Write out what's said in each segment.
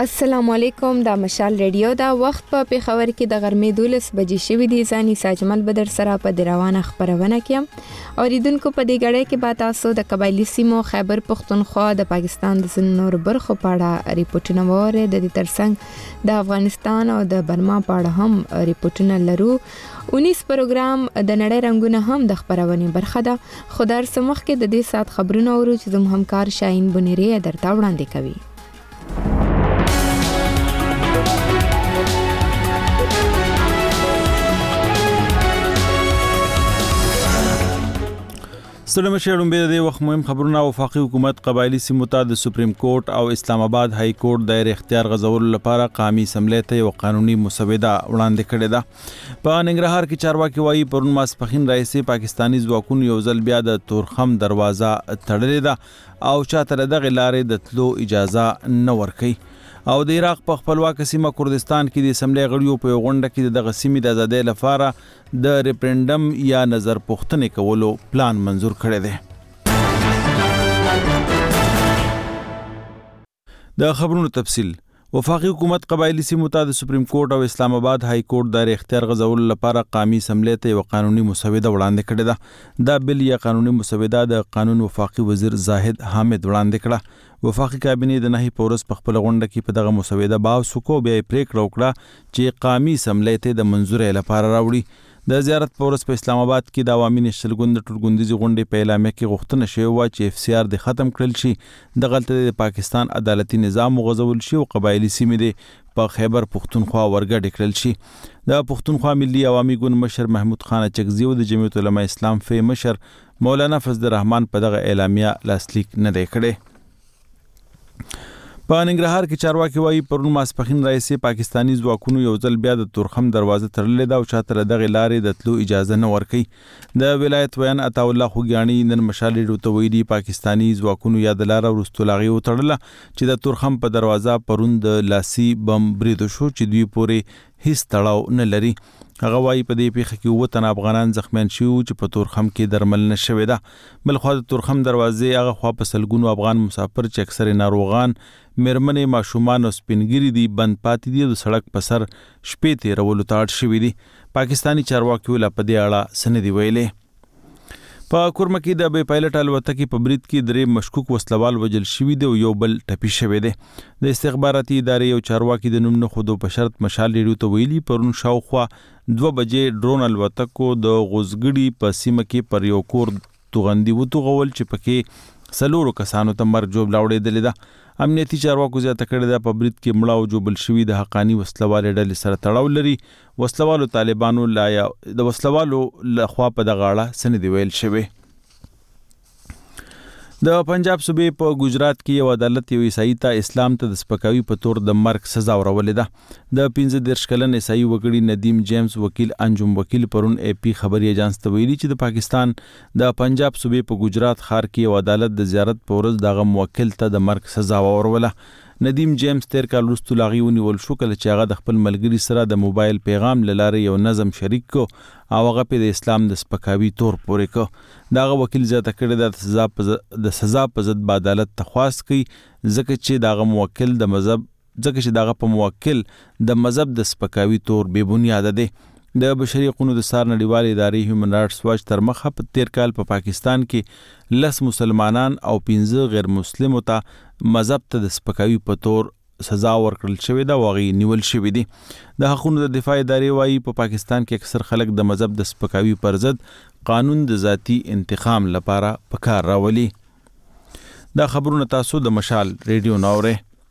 السلام علیکم. دا مشال ریډیو دا وخت په پیښور کې د غرمې 12 بجې شوې دي. ځاني ساجمل بدر سره په روانه خبرونه کې اوریدونکو په دې غړې کې با تاسو د قبایلی سیمو خیبر پختونخوا د پاکستان د نور برخو په اړه ریپورتونه وره. د دې ترڅنګ د افغانستان او د برما په اړه هم ریپورتونه لرو. 19 پروګرام د نړۍ رنگونه هم د خبرونه برخه ده. خدای سمخ کې د دې سات خبرونه اورو چې زموږ همکار شاهین بنيري درته وړاندې کوي. ستړي مشرون به د وخت مهم خبرونه. وفاقي حکومت قبایلی سیمو ته د سپریم کورټ او اسلام آباد های کورټ د اختیار غزول لپاره قومي اسمبلی ته یو قانوني مسوده وړاندې کړې ده. په ننګرهار کې چارواکي وایي پرون ماسپخین رئیس پاکستانی ځواکونو یو ځل بیا د تورخم دروازه تړلې ده او چاته دغه لارې د تلو اجازه نه ورکوي. او د عراق په خپلواک سیمه کردستان کې د اسمبلی غړیو په غونډه کې د سیمې د آزادۍ لپاره د ریفرندم یا نظر پوښتنې کولو پلان منزور کړی دی. د خبرونو تفصیل. وفاقي حکومت قبایلی سیمو ته د سپریم کورټ او اسلام آباد های کورټ د اختیار غزول لپاره قومي اسمبلی ته یو قانوني مسوده وړاندې کړې ده. دا بل یا قانوني مسوده د قانون وفاقي وزیر زاهد حامد وړاندې کړه. وفاقي کابینې د نهي پورس په خپل غونډه کې په دغه مسوده باو سکو بیا پریکړه وکړه چې قومي اسمبلی ته د منزورۍ لپاره راوړي. د زیارت پورس په اسلام آباد کې د عوامي نشل ګوند ټولګوندیزي غونډې په اعلامیه کې غوښتنه شوې و چې اف سی آر د ختم کړل شي. د غلطه د پاکستان عدالتي نظام غځول شي او قبایلی سیمې د په خیبر پختونخوا ورګډ کړل شي. د پختونخوا ملي عوامي ګوند مشر محمود خان چکزی او د جمعیت علماء اسلام فی مشر مولانا فضل الرحمن په دغه اعلامیه لاسلیک نه دی کړی. په ننګرهار کې چارواکي وایي پرون ماسپخین رئیس پاکستانی ځواکونو یو ځل بیا د تورخم دروازه تړلې ده او چاته دغه لارې د تلو اجازه نه ورکوي. د ولایت ویان عطا الله خوګیانی نن مشال ریډیو ته ویلي پاکستانی ځواکونو یا د لاره وروستو لاغي وتړله چې د تورخم په دروازه پرون د لاسي بم برید شو چې دوی پورې هیڅ تړاو نه لري. هغه وایي په دې پیښه کې 9 تنه افغانان زخمیان شوي چې په تورخم کې درمل نه شوې ده. بلخوا د تورخم دروازې هغه خوا په سلګونو افغان مسافر چې اکثر ناروغان مېرمنې ماشومان او سپینګیري دي بند پاتې دي د سړک په سر شپې تېرولو ته اړ شوي دي. پاکستانی چارواکي لا په دې اړه څه نه دي ویلي. په کورمه کې د بې پایلټ الوتکې په برید کې 3 مشکوک وسلوال وژل شوي دي او یو بل ټپي شوی دی. د استخباراتي ادارې یو چارواکي د نوم نه خودو په شرط مشال ریډیو ته ویلي پرون شاوخوا 2 بجې ډرون الوتکو د غوزګړي په سیمه کې پر یو کور توغندي وتوغول چې پکې 4 کسانو ته مرګ جوړ لاوړېدلې ده. امنیتي چارواکو زیاته کړې ده په برید کې مړه او جوبل شوي د حقانی وسلوال ډلې سره تړاو لري. وسلوالو طالبانو لا یا د وسلوالو لخوا په دغه اړه څه نه دی ویل شوی. د پنجاب صوبې په ګجرات کې یو عدالت یو عیسائی ته اسلام ته د سپکاوي په تور د مرګ سزا ورولې ده. د 15 کلن عیسائی وګړي ندیم جیمز وکیل انجم وکیل پرون اے پی خبري ایجنس ته ویلي چې د پاکستان د پنجاب صوبې په ګجرات ښار کې یو عدالت د زیارت په ورځ دغه موکل ته د مرګ سزا وروله. ندیم جیمز 13 کال وروسته لاغي ونیول شو کله چې هغه د خپل ملګري سره د موبایل پیغام لاره یو نظم شریک کو او هغه په د اسلام د سپکاوي تور پورې کو. دغه وکیل زیاته کړی د سزا په ضد به عدالت تخواست کوي ځکه چې دغه موکل د مذهب د سپکاوي تور بے بنیاد دی. د بشري حقوقو د سار نړیوال ادارې هیومن رائټس واچ تر مخه په 13 کال په پاکستان کې 10 مسلمانان او 15 غیر مسلمو ته مذهب ته د سپکاوي په تور سزا ورکړل شوې ده او هغې نیول شوي دي. د حقوقو د دفاع ادارې وایي په پاکستان کې اکثر خلک د مذهب د سپکاوي پر ضد قانون د ذاتی انتقام لپاره په کار راولي. دا خبرونه تاسو د مشال ریډیو ناوره.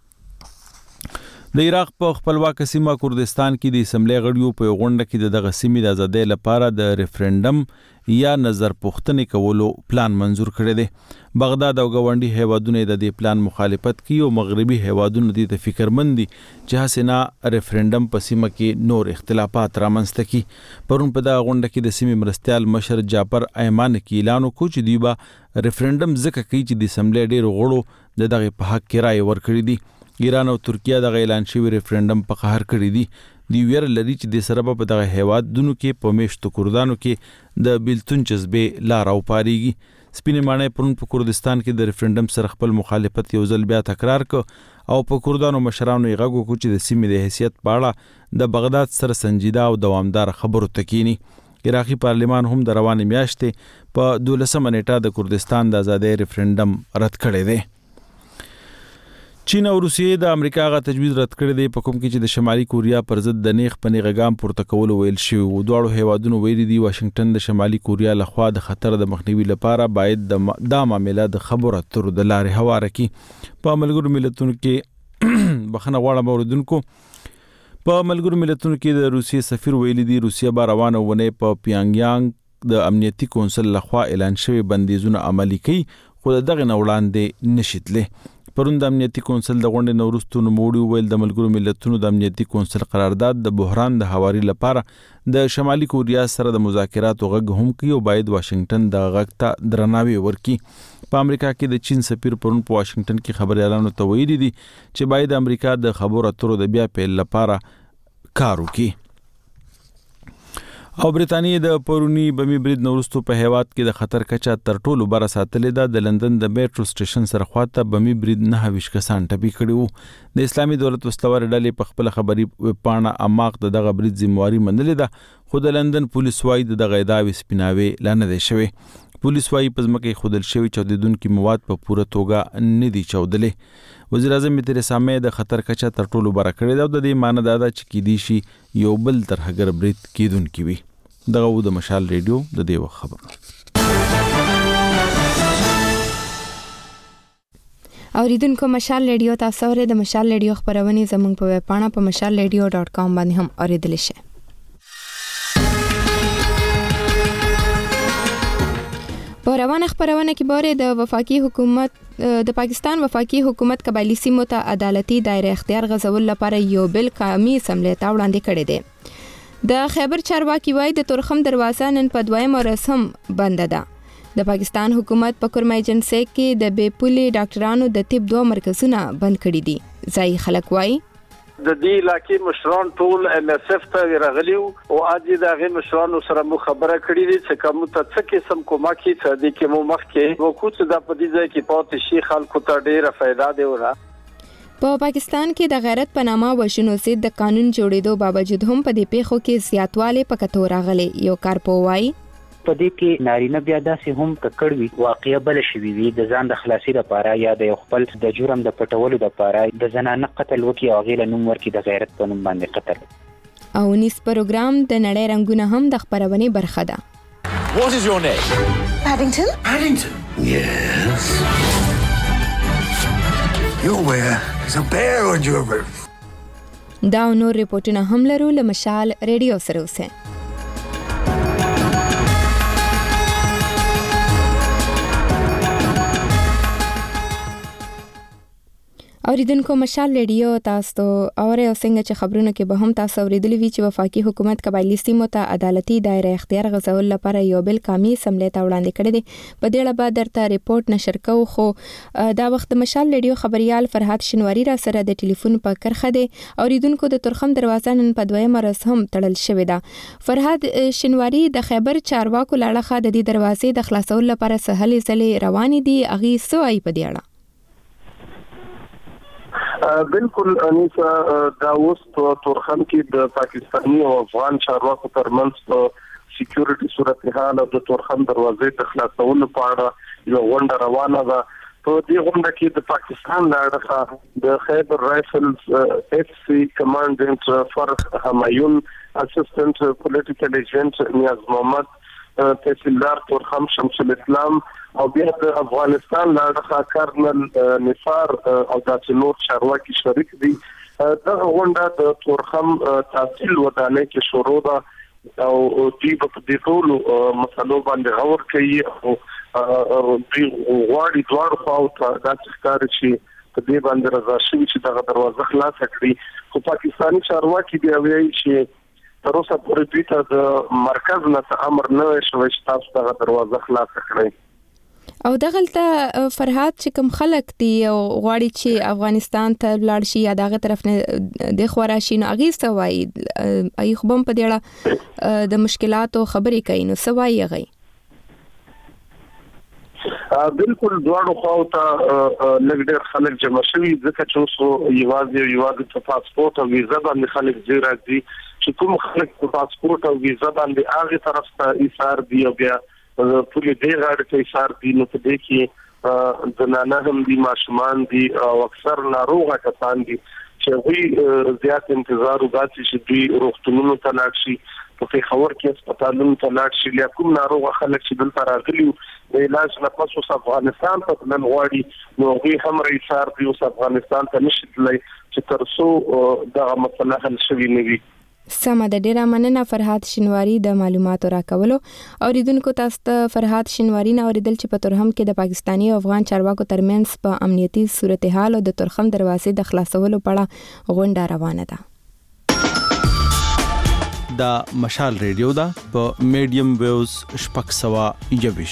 د عراق په خپلواک سیمه کردستان کې د اسمبلی غړیو په غونډه کې دغه سیمې د آزادۍ لپاره د ریفرندم یا نظر پوښتنې کولو پلان منزور کړی دی. بغداد او ګاونډي هیوادونه د دې پلان مخالفت کوي او مغربي هیوادونه دې ته فکرمند دي چې حسنا ریفرندم په سیمه کې نور اختلافات رامنځته کړي. پرون په دغه غونډه کې د سیمې مرستیال مشر جعفر ایمان کې اعلان وکړ چې دوی به ریفرندم ځکه کوي چې د اسمبلی ډېرو غړو د دغه په حق کې رایه ورکړې دي. ایران او ترکیه دغه اعلان شوی ریفرندم په قهر کړی دي. دی ویر لري چې د سره په دغه هیوادونو کې په میشتو کردانو کې د بیلتون جذبې لار او پاریږي. سپینې ماڼۍ پرون په کردستان کې د ریفرندم سره خپل مخالفت یو ځل بیا تکرار کړ او په کردانو مشرانو یې غږ وکړ چې د سیمې د حیثیت په اړه د بغداد سره سنجیده او دوامدار خبرو ته کینی. عراقي پارلمان هم د روانې میاشتې په 12 نیټه د کردستان د ازادۍ ریفرندم رد کړی دی. چین او روسیې د امریکا غا تجویز رد کړی دی په کوم کې چې د شمالي کوریا پر ضد د نیغ په نیغه ګام پورته کول ویل شوی و. دواړو هیوادونو ویلي دي واشنگټن د شمالي کوریا لخوا د خطر د مخنیوي لپاره باید دا معاملې د خبرو اترو د لارې هواره کړي. په ملګرو ملتونو کې بخنه غواړم اوریدونکو په ملګرو ملتونو کې د روسیې سفیر ویلي دي روسیه به روانه ونه په پیانګیانګ د امنیتي کونسل لخوا اعلان شوی بندیزونه عملي کوي خو دغه وړاندې نشیتله. پرون د امنیتي کونسل د غونډې نورستو نوموړي ویل د ملګرو ملتونو د امنیتي کونسل قرارداد د بحران د هواري لپاره د شمالي کوریا سره د مذاکراتو غږ هم کوي او باید واشنگټن د غږ ته درناوی ورکړي. په امریکا کې د چین سفیر پرون په واشنگټن کې خبريالانو ته ویلي دي چې باید امریکا د خبرو اترو د بیا پیل لپاره کار وکړي. او برتانیې د پرونی بمی برید نورستو په هیواد کې د خطر کچا تر ټولو بره ساتلې ده. د لندن د میټرو سټیشن سره خواته بمی برید 9 کسان ټپي کړي وو. د اسلامي دولت وسلوار ډلې په خپل خبري پاڼه اماق دغه برید ذمہواری منلې ده خو د لندن پولیس وايي دغه ادعاوې سپیناوي لانه دي شوی. پولیس وايي پزمکه خودل شوی چودیدونکو مواد په پوره توګه نه دي چودلې. وزیر اعظم تریسا مې د خطر کچا تر ټولو بره کړی ده. د دې معنی دا ده چې کیدی شي یو بل ترهګر برید کیدونکو وي. دغه و د مشال ریډیو د دې خبر. اوریدونکو مشال ریډیو تاسو ورته د مشال ریډیو خبرونه زموږ په ویب پاڼه په mashalradio.com باندې هم اوریدل شئ. په روانه خبرونه کې باره د وفاقي حکومت د پاکستان وفاقي حکومت قبایلی سیمو ته عدالتي دایره اختیار غځول لپاره یو بل قومي اسمبلی ته وړاندې کړی دی. د خیبر چارواکي وایي د تورخم دروازه نن په دویم ورځ هم بند ده. د پاکستان حکومت په کورمای ایجنسی کې د بیپولي ډاکټرانو د طب 2 مرکزونه بند کړي دي. ځای خلک وایي د دې علاقې مشران ټول MSF ته راغلي او اځي د هغه مشرانو سره مو خبره کړې دي چې کوم ته څه قسم کومه کې د کومو مخ کې وکړو د په دې ځای کې پاتې شي خلکو ته ډېره فائدہ دی وره. په پاکستان کې د غیرت په نامه وژنو ضد د قانون جوړېدو باوجود هم په دې پیښو کې زیاتوالی په کتو راغلی. یو کارپوهی په دې کې نارینه بیا داسې هم ککړوي واقعیا بل شوي وي د ځان د خلاصي لپاره یا د خپل د جرم د پټولو لپاره د زنانه قتل وکي او غیله نوم ورکي د غیرت په نوم باندې قتل. او نیس پروګرام د نړۍ رنگونه هم د خبرونه برخه ده. What is your name? Paddington? Paddington? Yes. You're where there's a bear on your roof. دا نور ریپورتونه هم لرو له مشال ریډیو سره اوسه. اوریدونکو مشال ریډیو تاسو اورئ او څنګه چې خبرونه کې به هم تاسو اوریدلی وی چې وفاقي حکومت قبایلی سیمو ته عدالتي دایره اختیار غځول لپاره یو بل قومي اسمبلی ته وړاندې کړی دی. په دې اړه به درته ریپورت نشر کوو خو دا وخت مشال ریډیو خبريال فرحات شنواری را سره د ټلیفون په کرخه دی. اوریدونکو د تورخم دروازه نن په دویم ورځ هم تړل شوې ده. فرحات شنواری د خیبر چارواکو لاړه د دې دروازې د خلاصول لپاره سهلې ځلې روان دي. اغي سوای په دې اړه بالکل انیسا دا اوس په تورخم کې د پاکستاني او افغان چارواکو ترمنځ په سکیورټي صورتحال او د تورخم دروازې د خلاصولو په اړه یو غونډه روانه ده. په دې غونډه کې د پاکستان لاړه د خیبر رایفلز FC کمانډنټ فرخ همایون اسسټنټ پولیټیکل ایجنټ نیاز محمد تحصیلدار تورخم شمس الاسلام او بیا د افغانستان لاړه کرنل نثار او د نور چارواکي شریک دي. دغه غونډه د تورخم تحصیل ودانۍ کې شروع ده او دوی په دې ټول مسلو باندې غور کوي او دوی غواړي دوړ خو د ښکار شي په دې باندې رضا شي چې دغه دروازه خلاص کړي. خو پاکستاني چارواکي بیا وایي چې تر اوسه پورې دوی ته د مرکز نه امر نه شوی چې تاسو دغه دروازه خلاص کړئ. او دغلته فرحات چې کوم خلک دي او غواړي چې افغانستان ته لاړ شي یا دغه طرف نه د خورا شي نو اغي سوای ای خو بم په دې اړه د مشکلاتو خبرې کوي نو سوای غي بالکل دواړو خواو ته لګډر خلک جمع شوي ځکه چې اوس یوازې په پاسپورت او ویزا باندې خلک زی راځي چې کوم خلک په پاسپورت او ویزا باندې هغه طرف ته ایثار دی او بیا ټول دې غاړه ته ایثار دی نو په دې کې زنانه هم دي ماشومان دي او اکثر ناروغه کسان دي چې وی زیات انتظار وکړي چې دوی روغتونونو ته لاړ شي په خبر کې هسپتالونو ته لاړ شي یا کوم ناروغه خلک چې دلته راغلي د علاج لپاره اوس افغانستان ته نن غواړي نو هغه هم ایثار دی اوس افغانستان ته نشي تللی چې ترڅو دغه مسله حل شوي نه وي. سمه ده، ډیره مننه فرهاد شینواری د معلوماتو راکولو. اوریدونکو تاسو ته فرهاد شینواری نه اوریدل چې په تورخم کې د پاکستاني او افغان چارواکو ترمنځ په امنیتي صورتحال او د تورخم دروازې د خلاصولو په اړه غونډه روانه ده. دا مشال ریډیو دا په میډیم ویوز شپږ سوه یویش.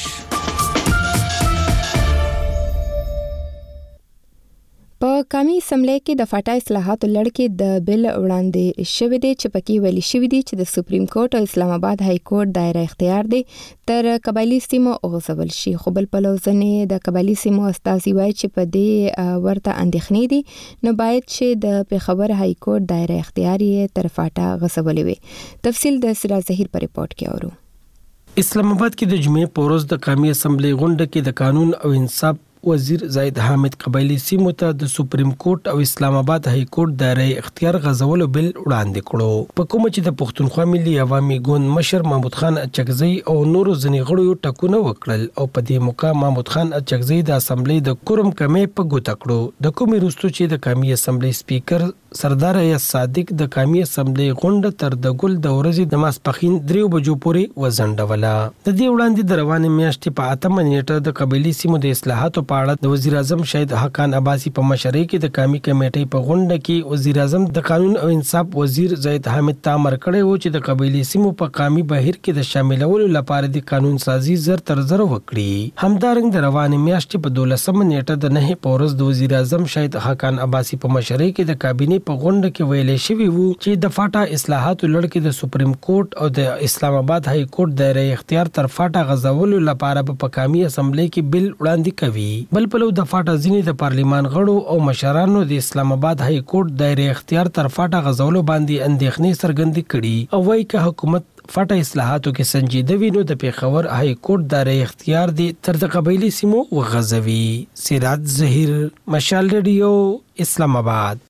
په قومي اسمبلی کې د فاټا اصلاحاتو لړ کې د بل وړاندې شوی دی چې پکې ویلي شوی دی چې د سپریم کورټ او اسلام آباد های کورټ دایره اختیار دی تر قبایلی سیمو غوڅول شي، خو بل پلوځنې د قبایلی سیمو استازي وایي چې په دې ورته اندېښنې دي نو باید چې د پیښور های کورټ دایره اختیار یې تر فاټا غوڅولې وي. تفصیل د سراج ظهیر په ریپورت کې اورو. اسلام آباد کې د جمعې په ورځ د قومي اسمبلی غونډه کې د قانون او انصاف وزیر زاید حامد قبایلی سیمو ته د سپریم کورټ او اسلام آباد های کورټ دایره اختیار غځولو بل وړاندې کړو، په کوم چې د پښتونخوا ملي عوامي ګوند مشر محمود خان اچکزی او نورو ځینې غړو ټاکونه وکړل او په دې موقع محمود خان اچکزی د اسمبلی د کورم کمې په ګوته کړو. د کومې وروسته چې د قومي اسمبلی سپیکر سردار یا صادق د قومي اسمبلی غونډه تر د ګل د ورځې د ماسپخین 3 بجو پورې وزنډوله. د دې وړاندې د روانې میاشتې په 8 نیټه د قبایلی سیمو د اصلاحاتو په اړه د وزیر اعظم شهید حقان عباسی په مشرۍ کې د قومي کمیټې په غونډه کې وزیر اعظم د قانون او انصاف وزیر زاید حامد ته امر کړی و چې د قبایلی سیمو په قومي بهیر کې د شاملولو لپاره د قانون سازي زر تر زر وکړي. همدارنګه د روانې میاشتې په 12 نیټه د 9 په ورځ د وزیر اعظم شهید حقان عباسی په مشرۍ کې د کابینې په غونډه کې ویلې شوی وو چې د فاټا اصلاحاتو لړ کې د سپریم کورټ او د اسلام آباد های کورټ دایره اختیار تر فاټا غځولو لپاره په قومي اسمبلی کې بل وړاندې کوي. بل پلو د فاټا ځینې د پارلیمان غړو او مشرانو د اسلام آباد های کورټ دایره اختیار تر فاټا غځولو باندې اندېښنې څرګندې کړي او وايي چې حکومت فاټا اصلاحاتو کې سنجیده وي نو د پیښور های کورټ دایره اختیار دی تر د قبایلی سیمو وغځوي. سراج ظهیر، مشال ریډیو، اسلام آباد.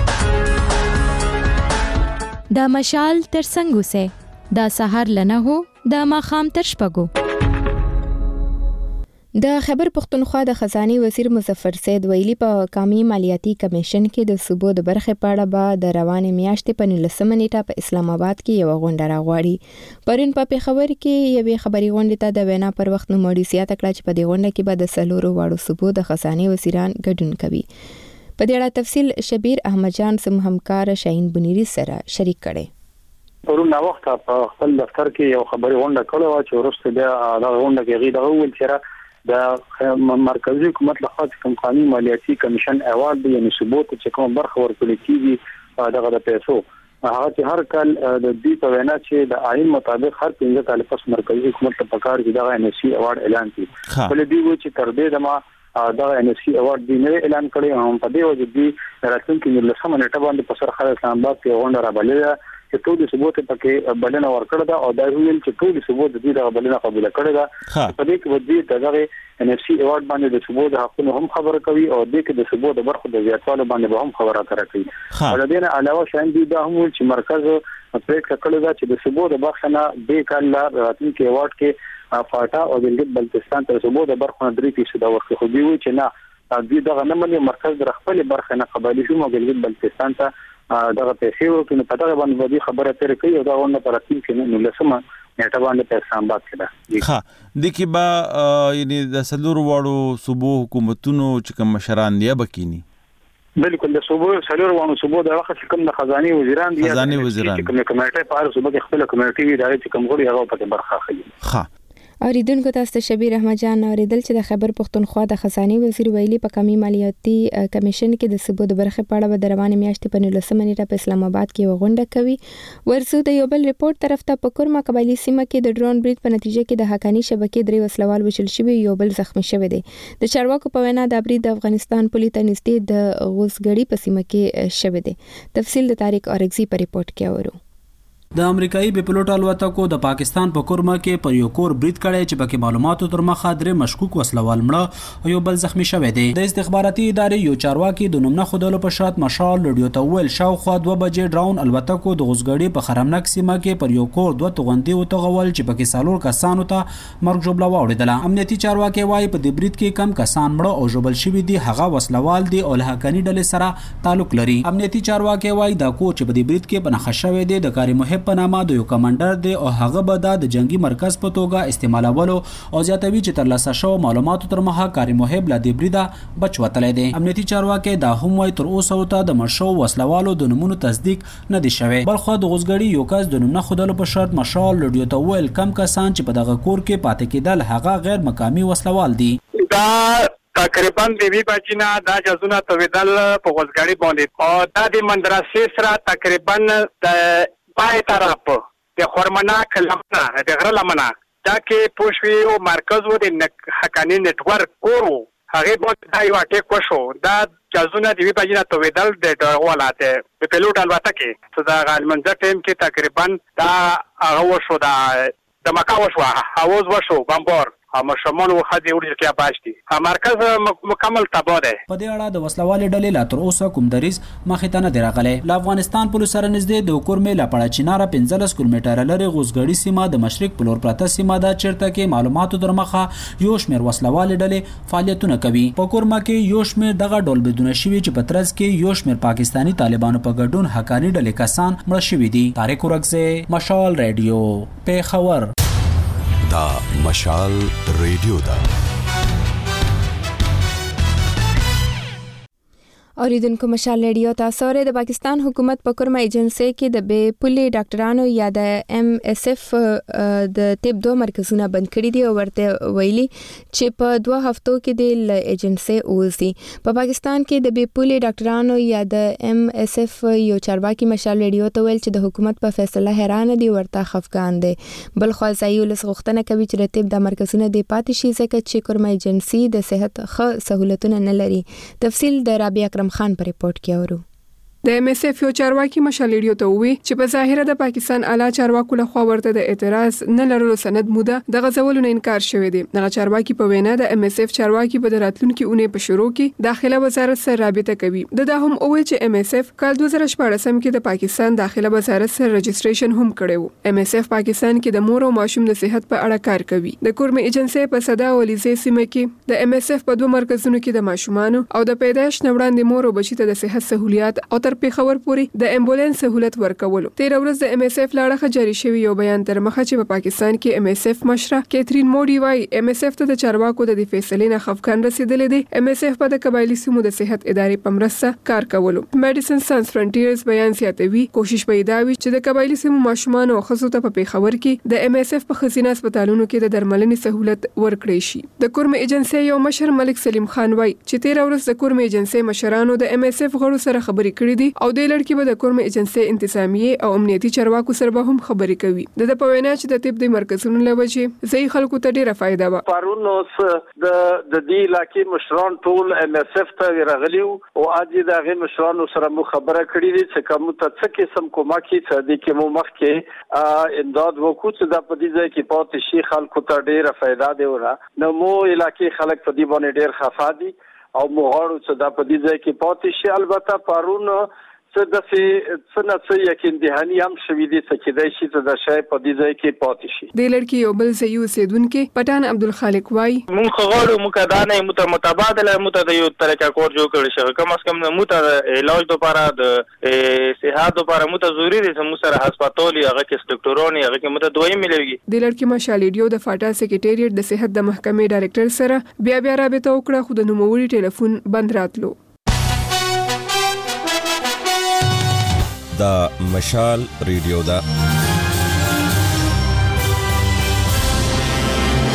دا مشال تر څنګه سه دا سحر لنه هو دا ماخام تر شپګو. د خیبر پختونخوا د خزاني وزیر مظفر سید ویلي په قومي مالیاتي کمیشن کې د صوبو د برخې په اړه به د روانې میاشتې په 19 نیټه په اسلام آباد کې یو غونډه راغواړي. پرون په پیښور کې یوې خبري غونډې ته د وینا پر وخت نوموړي زیاته کړه چې په دې غونډه کې به د سلورو واړو صوبو د خزاني وزیران ګډون کوي. په دې اړه تفصیل شبیر احمد جان سم همکار شاهین بنيري سره شریک کړي. پرون وخت په خپل دفتر کې یو خبري غونډه کړې و چې ورسته بیا دا غونډه کې غیډه وول چې د مرکزی حکومت لخوا کوم قانوني مالیاتي کمیشن ایوارډ دی یعنی ثبوت چې کوم برخه ورکول کیږي دغه د پیسو هغه چې هر کال د دې په وینا چې د آئین مطابق هر 15 کال پس مرکزی حکومت ته پکار دي دغه NSC ایوارډ اعلان کړي. بل دی و چې تر دې دما دغه NSC ایوارډ دی نه اعلان کړي هم په دې وجه دی راتلونکي د لسمه نیټه باندې په سر خالد اسلام آباد کې غونډه را بللې چې ټول ثبوت پکې بلنه ورکړه دا او دا ویل چې ټول ثبوت دې د بلنه قبول کړي دا په دې کې ودی دغه NSC ایوارډ باندې د ثبوت حقونه هم خبره کوي او دې کې د ثبوت برخه د زیاتوالي باندې به هم خبره کوي. او د دې نه علاوه شاین دي دا هم چې مرکز پریکړه کړې ده چې د ثبوت برخه نه به کله راتلونکي ایوارډ کې فاټا او ګلګت بلتستان ته ثبوت برخه 3% ورکړي خو دی چې نه دې دغه نه مني مرکز د خپل برخه نه قبایلی شو ګلګت بلتستان ته دغه پیسې ورکړي په دغه باندې خبره تر کوي او دا ونه پراتین کې نو لسمه نیټه باندې په اسلام آباد کې ده. ها د کی با یعنی د سلور واړو صوبو حکومتونو چې کوم مشران دی بکینی بالکل د صوبو سلور واړو صوبو د وخت کوم د خزاني وزیران خزاني وزیران کوم کمیټه په اړه صوبو کې خپل کمیټي وی راځي چې کوم غړي هغه په برخه اخلي. ها اوریدونکو تاسو ته شبیر احمد جان اوریدل چې د خیبر پښتونخوا د خزانه وزیر ویلي په کمی مالیاتي کمیشن کې د ثبوت برخه په اړه د روانې میاشتې په 19 نیټه په اسلام آباد کې وغونډه کوي. ورسو د یو بل ریپورت طرف ته په کورما قبایلی سیمه کې د ډرون برید په نتیجه کې د حقانی شبکې درې وسلوال وشل شوی یو بل زخمی شوی دی. د چارواکو په وینا د برید د افغانستان پولیس ته نږدې د غوسګړی په سیمه کې شوی دی. تفصیل د طارق اورګزی په ریپورت کې اورو. د امریکایي بیپلوټ الوتکو د پاکستان په کورما کې پر یو کور برید کړی چې پکې معلوماتو تر مخه درې مشکوک وسلوال مړه او یو بل زخمی شوی دی. د استخباراتي ادارې یو چارواکي د نوم نه خودلو په شرط مشال لډیو ته ویل شاوخوا 2 بجې ډرون الوتکو د غوسګړی په خرمنک سیمه کې پر یو کور 2 توغندي او تغول چې پکې سالور کسانو ته مرګ جوړه واوړېدله. امنیتي چارواکي وايي په دې برید کې کم کسان مړه او ژوبل شوي دي هغه وسلوال دي او له حقانی ډلې سره تعلق لري. امنیتي چارواکي وايي دا کور چې په دې برید کې بنخښه شوی دی د کاری محب په نامه د یو کمانډر دی او هغه به د جنگي مرکز په توګه استعمالولو او زیاتوي چې تر لاسه شو معلوماتو تر مخه کاری محب لا دی بریدا بچ وتلې دي. امنیتي چارواکي دا هم وايي تر اوسه ته د مرشو وسلوالو د نمونه تصدیق نه دي شوی. بلخو د غوسګړی یو کس د نوم نه خودلو په شرط مشال لډیو ته ویل کم کسان چې په دغه کور کې پاتې کېدل هغه غیر مقامی وسلوال دي. دا تقریبا د وی بچینا دا جزونه تویدل په غوسګړی باندې او د دې مدرسې سره تقریبا د پای طرف د خرمناک لمنه د غره لمنه دا کې پوښوي او مرکز و د حقانی نتورک کورو هغه په دای واټه کوشو دا جزونه دی په جنا تویدل د ډولات په پیلوټ الوتکه څه دا غالمنځ ټیم کې تقریبا دا هغه وشو د مکا وشو هاوز وشو بمبار اما شمال وخدي ورته کې پاشتي مرکز مکمل تباہ ده. په دې اړه د وسلوال ډلې لا تر اوسه کوم دریز مخې ته نه دی راغلی. له افغانستان پولیس سره نږدې د کورمې لا پړه چیناره 15 کیلومتره لري غوسګړی سیمه د مشرق په لور پرته سیمه ده چیرته کې معلوماتو در مخه یو شمېر وسلوال ډلې فعالیتونه کوي. په کورما کې یو شمېر دغه ډول بدونه شوي چې په ترڅ کې یو شمېر پاکستانی طالبانو په ګډون حقانی ډلې کسان مړه شوي دي. طارق اورګزی مشال ریډیو پیښور. دا مشال ریډیو دا اوریدونکو مشال ریډیو تاسو لري. د پاکستان حکومت په کورما ایجنسی کې د بې پولي ډاکټرانو یا د ام اس اف د طب 2 مرکزونه بند کړي دي او ورته ویلي چې په 2 هفتو کې د ایجنسی اوسي. په پاکستان کې د بې پولي ډاکټرانو یا د ام اس اف یو چارواکي مشال ریډیو ته ویل چې د حکومت په فیصله حیران دي ورته خفقان دي. بل خو ځایي ولس غوښتنه کوي چې د طب د مرکزونه د پاتې شي ځکه چې کورما ایجنسی د صحت ښه سہولتونه نه لري. تفصیل د رابعه خان پر ریپورت کې اورو. د ام اس اف یو چارواکي مشال ریډیو ته وی چې په ظاهره د پاکستان اعلی چارواکو له خوا ورته د اعتراض نه لرلو سند موده د غزولو نه انکار شوی دی. دغه چارواکي په وینا د ام اس اف چارواکي په راتلونکو اونۍ په شروع کې داخله وزارت سره رابطه کوي. دا هم اوه چې ام اس اف کال 2014 کې د پاکستان داخله وزارت سره رجسټریشن هم کړی وو. ام اس اف پاکستان کې د مور او ماشوم د صحت په اړه کار کوي. د کورمې ایجنسی په صدا ولیزې سیمه کې د ام اس اف په 2 مرکزونو کې د ماشومانو او د پیدایش نه وړاندې مور او بچی ته د صحت سہولیات او پیښور پورې د امبولانس سہولت ورکولو. 13 ورځ د ام اس اف لاړه جاری شوی یو بیان تر مخه چې په پاکستان کې ام اس اف مشره کیترین موډي وايي ام اس اف ته د چارواکو د فیصلې نه خفقان رسیدلې دي. ام اس اف په د قبایلی سیمو د صحت ادارې په مرسته کار کولو. میډیسن سانس فرنټیرز بیان سیاتوي کوشش پیدا وي چې د قبایلی سیمو ماشومان او ښځو ته په پیښور کې د ام اس اف په خزینه هسپتالونو کې د درملنې سہولت ورکړي شي. د کورمې ایجنسی یو مشر ملک سلیم خان وايي چې 13 ورځ د کورمې ایجنسی مشرانو د ام اس اف غړو سره خبرې کړې دي او د لړکی به د کورمې ایجنسی انتظامیه او امنیتي چارواکو سره به هم خبرې کوي. د پوینا چې د طب د مرکزونو لوجه ځای خلکو ته ډیره فائدہ و. پرون اوس د دې علاقې مشران ټول ام اس اف ته راغلیو او اځي د غي مشرانو سره مو خبره کړې دي چې کوم ته څه قسم کومه کې د کې مو مخ کې امداد وکړو چې د پدې ځای کې پاتې شي خلکو ته ډیره فائدہ دی ورا نو مو علاقې خلک په دې باندې ډیر خفا دي او مغاړو چې د پدې ځای کې پاتې شي. البته پرون څه د څه یقین دهانی هم شوی دي چې د شي د شای په دې ځای کې پاتې شي. د لړکی یو بل زیو سیدونکو پټان عبدالخالق وای مونږ غواړو مونږ دا نه متبادله مونږ د یو طریقه کور جوړ کړی شي کم از کم مونږ علاج لپاره د صحت لپاره مونږ ضروری دي چې مونږ سره هسپتال هغه کې ډاکټرونه هغه کې مونږ دوی ملوي. د لړکی مشال ریډیو د فاټا سیکریټریټ د صحت د محکمې ډایرکټر سره بیا رابطه وکړه خو د نوموړي ټلیفون بند راتلو. دا مشال ریډیو دا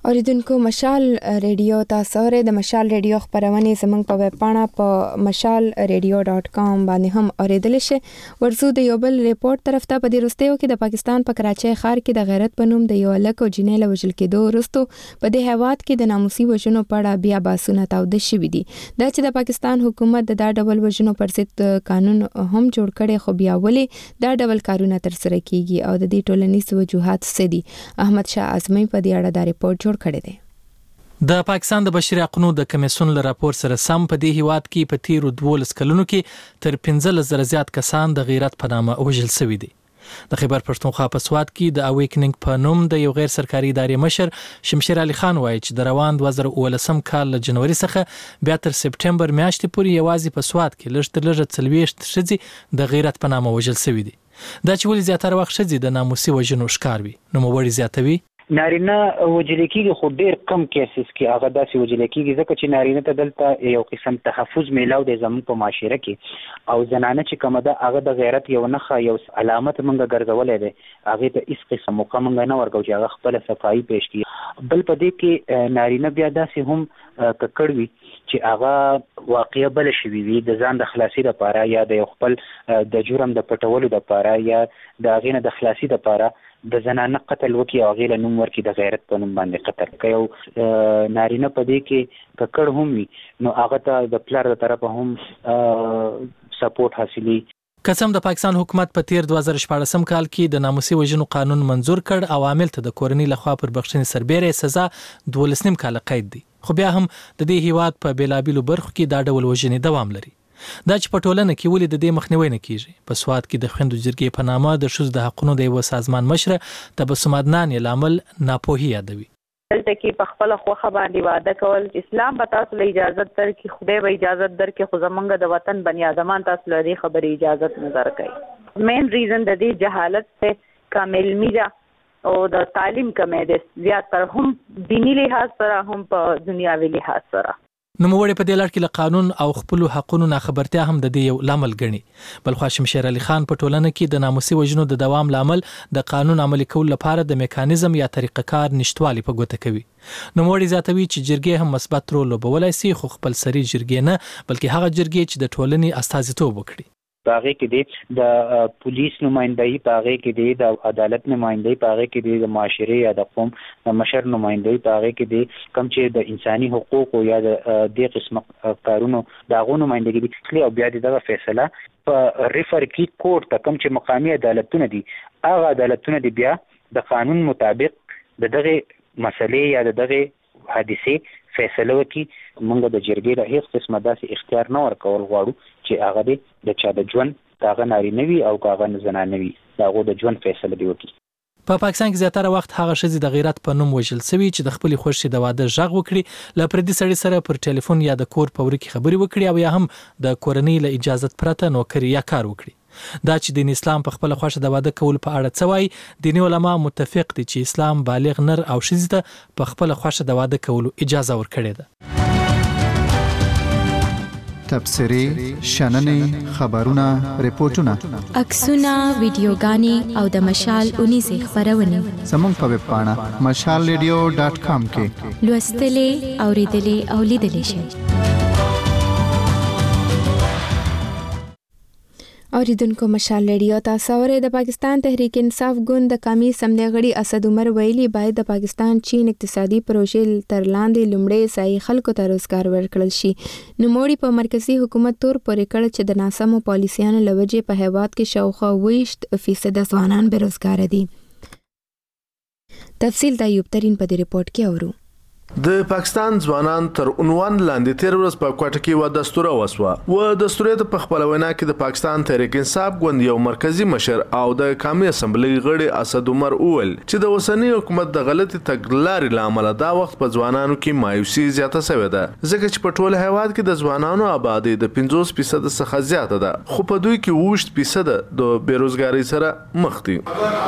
اوریدونکو مشال ریډیو تاسو ری د مشال ریډیو خبرونه زمنګ په ویب پاڼه په mashalradio.com باندې هم اوریدل شي. ورزو د یو بل ریپورت طرف ته په دې وروستیو کې د پاکستان په کراچۍ ښار کې د غیرت په نوم د یو لک او جنې له وژل کېدو وروسته په دې هیواد کې د ناموسي وژنو په اړه بیا باسونه تاوده شوي دي. دا چې د پاکستان حکومت د دا ډول وژنو پر ضد قانون هم جوړ کړي، خو بیا ولې دا ډول کارونه ترسره کیږي او د دې ټولنیز وجوهات څه دي؟ احمد شاه اعظمي په دې اړه دا ریپورت جوړ کړی دی. د پاکستان د بشري حقوقو د کمیسیون له راپور سره سم په دې هیواد کې په تیرو 12 کلونو کې تر 15,000 زیات کسان د غیرت په نامه وژل شوي دي. د خیبر پښتونخوا په سواد کې د اویکنینګ په نوم د یو غیر سرکاري ادارې مشر شمشیر علي خان وایي چې د روان 2019 کال له جنوري څخه بیا تر سپټمبر میاشتې پورې یوازې په سواد کې لږ تر لږه 40 ښځې د غیرت په نامه وژل شوي دي. دا چې ولې زیاتره وخت ښځې د ناموسي وژنو ښکار وي، نو موړي زیاتوي. نارینه وجل کېږي خو ډېر کم کیسز کې هغه داسې وجل کېږي ځکه چې نارینه ته دلته یو قسم تحفظ میلاو دی زموږ په معاشره کې، او زنانه چې کومه ده هغه د غیرت یو نښه یو علامت موږ ګرځولی دی، هغې ته هېڅ قسم موقع موږ نه ورکوو چې هغه خپله صفایي پیش کړي. بل په دې کې نارینه بیا داسې هم ککړ وي چې هغه واقعه بله شوي وي د ځان د خلاصي لپاره یا د یو خپل د جرم د پټولو لپاره یا د هغې نه د خلاصي لپاره د زنانه قتل وکړي او هغې له نوم ورکړي د غیرت په نوم باندې قتل. که یو نارینه په دې کې ککړ هم وي نو هغه ته د پلار د طرفه هم سپورټ حاصلي. قسم د پاکستان حکومت په تیر 2014 کال کې د ناموسي وژنو قانون منزور کړ او عامل ته د کورنۍ لخوا پر بخښنې سربېره سزا 12 کاله قید دی. خو بیا هم د دې هیواد په بیلابیلو برخو کې دا ډول وژنې دوام لري. دا چې په ټولنه کې ولې د دې مخنیوي نه کیږي؟ په سواد کې د خویندو جرګې په نامه د ښځو د حقوقو د یو سازمان مشره تبسم عدنان یې لامل ناپوهي یادوي. دلته کې په خپل خوخه باندې واده کول، اسلام به تاسو له اجازه درکړي، خدای به اجازه درکړي، خو زمونږ د وطن بنی آدمان تاسو له دې خبرې اجازه نه درکوي. مین ریزن د دې جهالت ته کامل میده او د تعلیم کمی ده، زیات تر هم دینی لحاظ سره هم په دنیاوي لحاظ سره. نو موږ په دې لړ کې له قانون او خپل حقوقو ناخبرتیا هم د دې یو لامل ګڼي. بل خو شمشیر علي خان په ټولنه کې د ناموسي وژنو د دوام لامل د قانون عملي کول لپاره د میکانیزم یا طریقه کار نشټوالي په ګوته کوي. نو موږ زیاتوي چې جرګې هم مثبت رول لوبولای شي، خو خپل سری جرګې نه بلکې هغه جرګې چې د ټولنې استازیتوب وکړي. پاغه کې د پولیس نمائندګي، پاغه کې د عدالت نمائندګي، پاغه کې د معاشري یا د قوم د مشر نمائندګي، پاغه کې کم چې د انساني حقوقو یا د دې قسم کارونو دغه نمائندګي دي او بیا دغه فیصله په ریفر کې کورټ ته کم چې مقامي عدالتونه دي، هغه عدالتونه دي بیا د قانون مطابق دغه مسلې یا دغه حادثه فیصله وکړي. موږ د جرګې د هیڅ قسمه داسې اختیار نه ورکول غواړو چې هغه د چا د ژوند هغه نارینه وي او هغه زنانه وي، هغه د ژوند فیصله دی وکړي. په پاکستان کې زیاتره وخت هغه ښځې د غیرت په نوم وژل شوي چې د خپلې خوښې د واده غږ وکړي، له پردي سړي سره پر ټلیفون یا د کور په وره کې خبرې وکړي او یا هم د کورنۍ له اجازت پرته نوکري یا کار وکړي. دا چې دین اسلام په خپل خوښه د واده کول په اړه څه وایي؟ دیني علما متفق دي چې اسلام بالغ نر او ښځې ته په خپل خوښه د واده کولو اجازه ورکړې ده. تبصرې، شننې، خبرونه، ریپورتونه، عکسونه، ویډیوګانې او د مشال 19 خبرونه زموږ په ویب پاڼه mashalradio.com کې لوستلې، اوریدلې او لیدلې شئ. اوریدونکو مشال ریډیو تاسو اورئ. د پاکستان تحریک انصاف ګوند د قومي اسمبلی غړي اسد عمر ویلي باید د پاکستان چین اقتصادي پروژې تر لاندې لومړی ځای خلکو ته روزګار ورکړل شي. نوموړي په مرکزی حکومت تور پورې کړ چې د ناسمو پالیسیانو له وجې په هیواد کې شاوخوا 20% ځوانان بیروزګار دي. تفصیل د ایوب ترین په دې ریپورت کې اورو. د پاکستان ځوانان تر عنوان لاندې تیر ورځ په کوټه کې و دستور وسوه و دستور په خپل وینا کې د پاکستان تحریک انصاف ګوند یو مرکزی مشر او د قومي اسمبلی غړي اسد عمر اول چې د اوسنی حکومت د غلطي تګلارې لامل دا وخت په ځوانانو کې مایوسي زیاته شوې ده، ځکه چې په ټول هیواد کې د ځوانانو آبادی د 50% څخه زیاته ده، خو په دوی کې 20% د بیروزګاری سره مخ دي.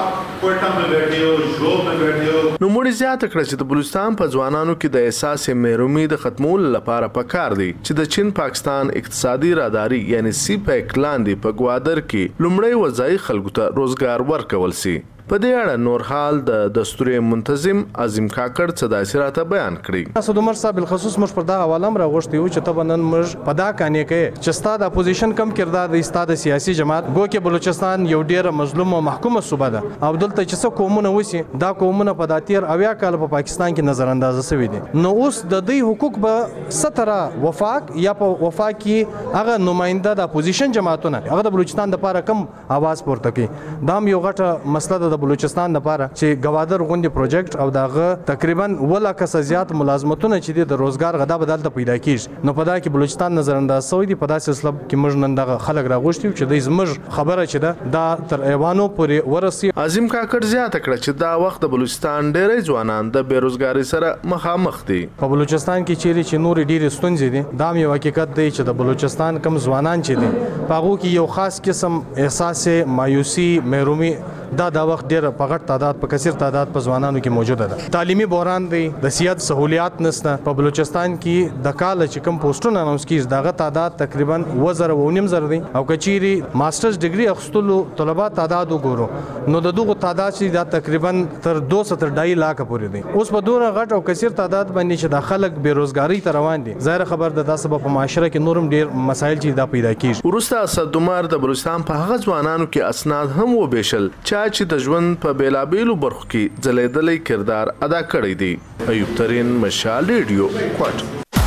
نو موږ زیاته کړ چې د بلوچستان په ځوانانو کې د احساس محرومي د ختمولو لپاره پکار دی چې د چین پاکستان اقتصادي راداري یعنی سی پیک لاندې په ګوادر کې لومړی وځای خلکو ته روزګار ورکول شي. په دې اړه نور حال د دستوري منتظم عظیم کاکړ صداسراته بیان کړی. اسد عمر صاحب بالخصوص مش پر دا حواله مر غوښتي و چې تبنن مر پدا کانې کې چې ستاد اپوزیشن کم کردار د استاد سیاسي جماعت گو کې بلوچستان یو ډیر مظلوم او محکومه صوبه ده او دلته چې څه قومونه وسی دا قومونه په داتیر اویا کال په پاکستان کې نظر انداز شوی دي. نو اوس د دې حقوق به ستره وفاق یا په وفاق کې هغه نماینده د اپوزیشن جماعتونه هغه د بلوچستان د لپاره کم आवाज پورته کوي. دا یو غټه مسله د بلوچستان لپاره چې گوادر غونډي پروجیکټ او داغه تقریبا ولا کس زیات ملازمتونه چې د روزګار غدا بدل ته پیدا کیږي. نو په دا کې بلوچستان نظر انداز شوی دی. په داسې سلسله کې موږ نن دغه خلک راغوښتي چې د زموږ خبره چې دا تر ایوانو پورې ورسي. عظیم کاکړ زیاته کړه چې دا وخت د بلوچستان ډېری ځوانان د بیروزګاری سره مخامخ دي. په بلوچستان کې چې نور ډېری ستونزې دي دا یو حقیقت دی چې د بلوچستان کم ځوانان چې دي په هغه کې یو خاص قسم احساس مایوسی محرومي دا وخت ډېر په غټ تعداد په کثیر تعداد په ځوانانو کې موجوده ده. تعلیمي بحران دی د صحت سہولیات نشته. په بلوچستان کې د کال چې کم پوسټونه اناونس کیږي دغه تعداد تقریبا 2000 دي او کچيري ماسترز ډیګري اخستلو طلبه تعداد وګورو نو د دغه تعداد چې دا تقریبا تر 200 تر 2.5 لک پورې دي. اوس په دوره غټ او کثیر تعداد باندې چې د خلک بیروزګاری ته روان دي ظاهر خبر د سبب په معاشره کې نورم ډیر مسایل چې دا پیدا کیږي. ورسته اسد عمر د بلوچستان په هغه ځوانانو کې اسناد هم وبېشل چې د ژوند په بیلابېلو برخو کې ځلېدلې کردار ادا کړی دی. ایوب ترین مشال ریډیو کوټ.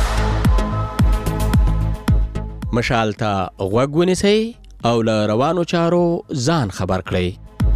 مشال ته غوږ ونیسئ او له روانو چارو ځان خبر کړئ.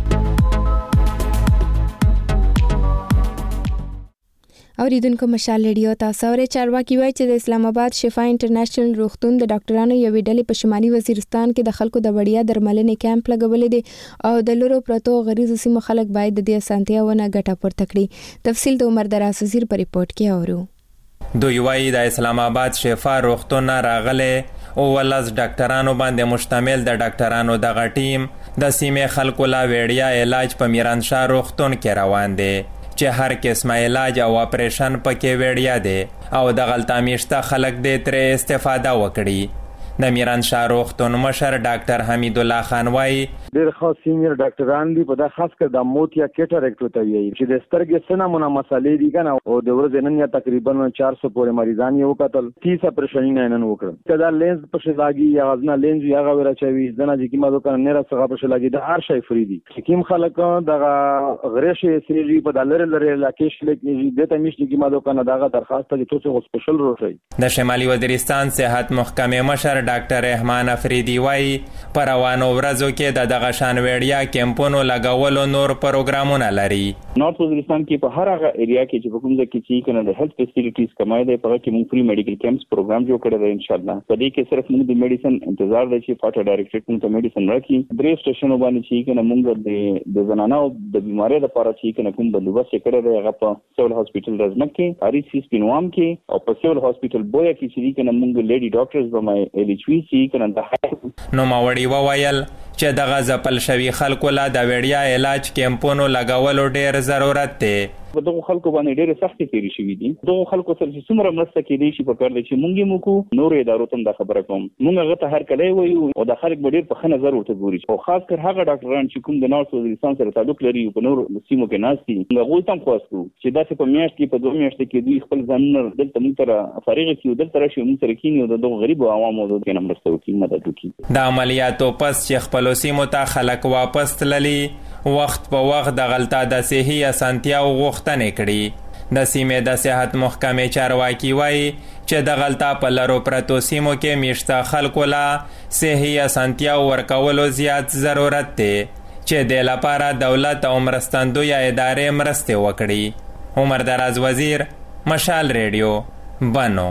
اوریدونکو مشال ریډیو تاسو اورئ. چارواکي وایي چې د اسلام آباد شفا انټرنیشنل روغتون د ډاکټرانو یوې ډلې په شمالي وزیرستان کې د خلکو د وړیا درملنې کیمپ لګولې دي او د لورو پرتو غریزو سیمو خلک باید د دې اسانتیاونه ګټه پورته کړي. تفصیل د عمر دراز وزیر په ریپورت کې اورو. دوی وایي د اسلام آباد شفا روغتون راغله او ولز ډاکټرانو باندې مشتمل د ډاکټرانو دغه ټیم د سیمې خلکو لا وړیا علاج په میرانشاه روغتون کې روان دی چې هر قسمه علاج او اپریشن پکې وړیا دی او د غلطه میشته خلک دې ترې استفاده وکړي. د میرانشاه روغتون مشر ډاکټر حمید الله خان وایي ډېر خاص سینیئر ډاکټران دي په دا خاص کر د موت یا کیټاریکټ ته وایي چې د سترګې سنمونه مسالې دي کنه او د ورځې نن یا تقریبا 400 پورې مریضان یو قتل 30 اپریشن نه وکړ. کدا لینز په شلاګي یا غزنا لینز یا غوړه چوي ځنه چې کیما دوکان نه راڅغه په شلاګي د هر شی فری دي. کیم خلک د غریشي سری په دلر لري علاقې شلک نه دي ته مشتي کیما دوکان دغه درخواست ته توڅه سپیشل روټي. د شمالي وزیرستان صحت محکمې مشر ډاکټر رحمان افریدی وایي پر روانو ورځو کې دغه شان وړیا کیمپونو لګولو نور پروګرامونه لري. نارث وزیرستان کې په هر هغه ایریا کې چې په کوم ځای کې چې کنه د هیلث فیسیلیټیز کمای دی په کې موږ فری میډیکل کیمپس پروګرام جوړ کړی دی ان شاء الله. په دې کې صرف موږ د میډیسن انتظار دی چې فاټا ډایریکټریټ موږ ته میډیسن راکړي. درې سټیشنونو باندې چې کنه موږ د زنانو د بیماری لپاره چې کنه کوم بندوبست کړی دی هغه په سیول هاسپټل رزمک کې اړ سی سپینوام کې او په سیول هاسپټل بویا کې چې کنه موږ لیډي ډاکټرز به مې ال ایچ وی چې کنه نو ماوړي وویل چې دغه ځپل شوي خلکو لا د وړیا علاج کیمپونو لګولو ډیر ضرورت دی. په دغه خلکو باندې ډېر سختي تیری شوې دي. دغه خلکو سره چې څومره مرسته کېدی شي په کار دی چې مونږ یې موکو نور ادارو ته دا خبره کوم مونږ هغه ته هر کله وایو او د خلک ډېر په ښه نظر ورته ګوري او خاص کر هغه ډاکټران چې کوم د نارث وزیرستان سره تعلق لري په نور سیمو کې ناست دي هغوی ته هم خواستو چې داسې په میاشت کې په 2 میاشتې کې دوی خپل ځانونه دلته مونږ سره فارغ کړي دلته راشي مونږ سره کینی او دغه غریبو عوامو د مرسته وکړي مدد وکړي. د عملیاتو پس چې خپل سیمو ته خلک واپس تللي وخت په وخت د غلطه د صحي اسانتیاو غوښتنې کړي. د سیمې د صحت محکمې چارواکي وایي چې د غلطه په لرو پرتو سیمو کې میشته خلکو لا صحي اسانتیاو ورکولو زیات ضرورت دی چې د لپاره دولت او مرستندوی ادارې مرستې وکړي. عمر دراز وزیر مشال ریډیو بنو.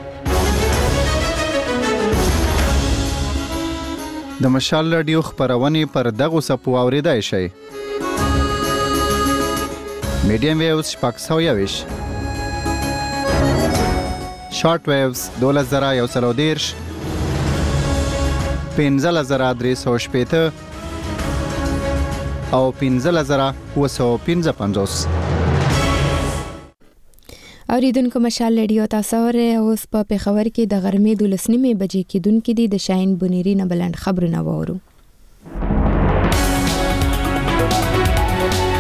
د مشال ریډیو خبرونه پر دغه سپو اوریدای شي. میډیم ویوز شپږ سوه یویش شارټ ویوز 12110 15350 او 15755. اوریدونکو مشال ریډیو تاسو اورئ. اوس په پېښور کې د غرمې 12:30 بجې کېدونکې دي. د شاهین بنيري نه بلند خبرونه وورو.